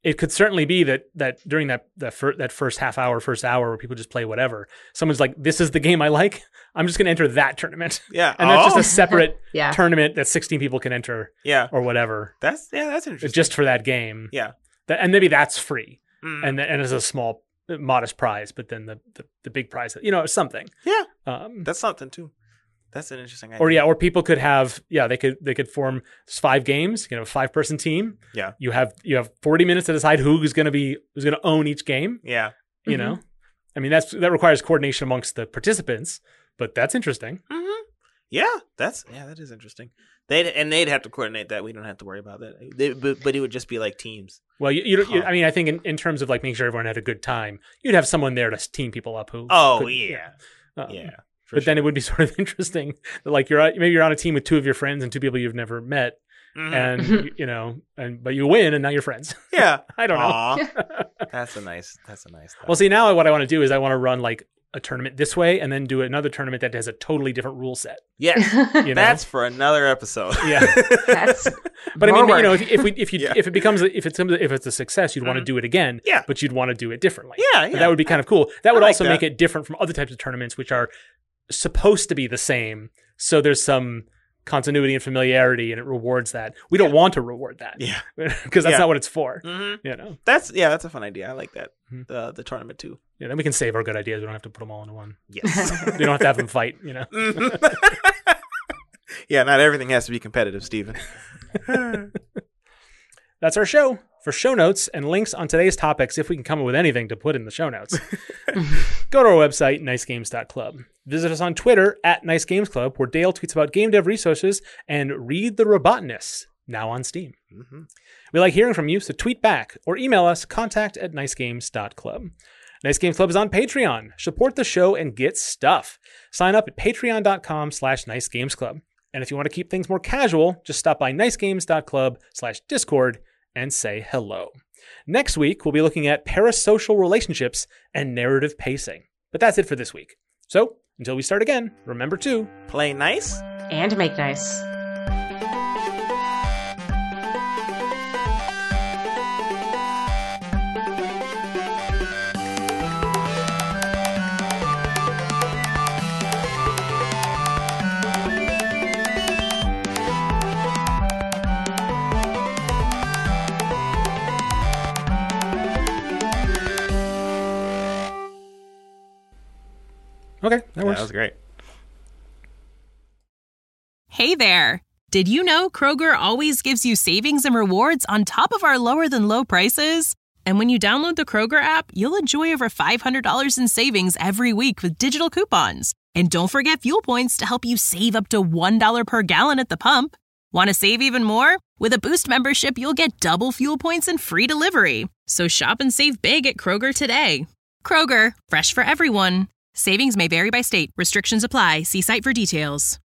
it could certainly be that during that first half hour, first hour where people just play whatever, someone's like, this is the game I like. I'm just going to enter that tournament. Yeah. And that's just a separate Yeah. tournament that 16 people can enter Yeah. or whatever. That's interesting. Just for that game. Yeah. And maybe that's free. Mm. And as a small, modest prize, but then the big prize, something. Yeah. Um, That's something too. That's an interesting idea. or people could have, they could form 5 games, you can have a 5-person team. Yeah. You have 40 minutes to decide who's going to own each game, Yeah. you know? I mean, that requires coordination amongst the participants, but that's interesting. Mm-hmm. Yeah. That is interesting. They'd have to coordinate that. We don't have to worry about that. But it would just be like teams. Well, I mean, I think in terms of like making sure everyone had a good time, you'd have someone there to team people up who. Oh, could, yeah. Yeah. For But sure. then it would be sort of interesting that like maybe you're on a team with 2 of your friends and 2 people you've never met, Mhm. and but you win and now you're friends. Yeah. I don't know. Aw. That's a nice thought. Well, see, now what I want to do is I want to run like a tournament this way and then do another tournament that has a totally different rule set. Yes. You know? That's for another episode. Yeah. That's But I mean, more work. Yeah. if it's a success, you'd want to do it again. Yeah. But you'd want to do it differently. Yeah, And yeah. that would be kind of cool. That would I like also that. make it different from other types of tournaments, which are supposed to be the same. So there's some continuity and familiarity, and it rewards that. We don't want to reward that. Yeah. Because that's Yeah. not what it's for. Mm-hmm. That's a fun idea. I like that. Mhm. The tournament too. Yeah. Then we can save our good ideas. We don't have to put them all into one. Yes. We don't have to have them fight. Yeah, not everything has to be competitive, Stephen. That's our show. For show notes and links on today's topics, if we can come up with anything to put in the show notes, go to our website, nicegames.club. Visit us on Twitter @NiceGamesClub, where Dale tweets about game dev resources, and Read the Robotnists, now on Steam. Mm-hmm. We like hearing from you, so tweet back or email us, contact@nicegames.club. Nice Games Club is on Patreon. Support the show and get stuff. Sign up at patreon.com/nicegamesclub. And if you want to keep things more casual, just stop by nicegames.club/discord and say hello. Next week, we'll be looking at parasocial relationships and narrative pacing. But that's it for this week. So, until we start again, remember to Play nice. and make nice. Okay, that Yeah, works. that was great. Hey there! Did you know Kroger always gives you savings and rewards on top of our lower than low prices? And when you download the Kroger app, you'll enjoy over $500 in savings every week with digital coupons. And don't forget fuel points to help you save up to $1 per gallon at the pump. Want to save even more? With a Boost membership, you'll get double fuel points and free delivery. So shop and save big at Kroger today. Kroger, fresh for everyone. Savings may vary by state. Restrictions apply. See site for details.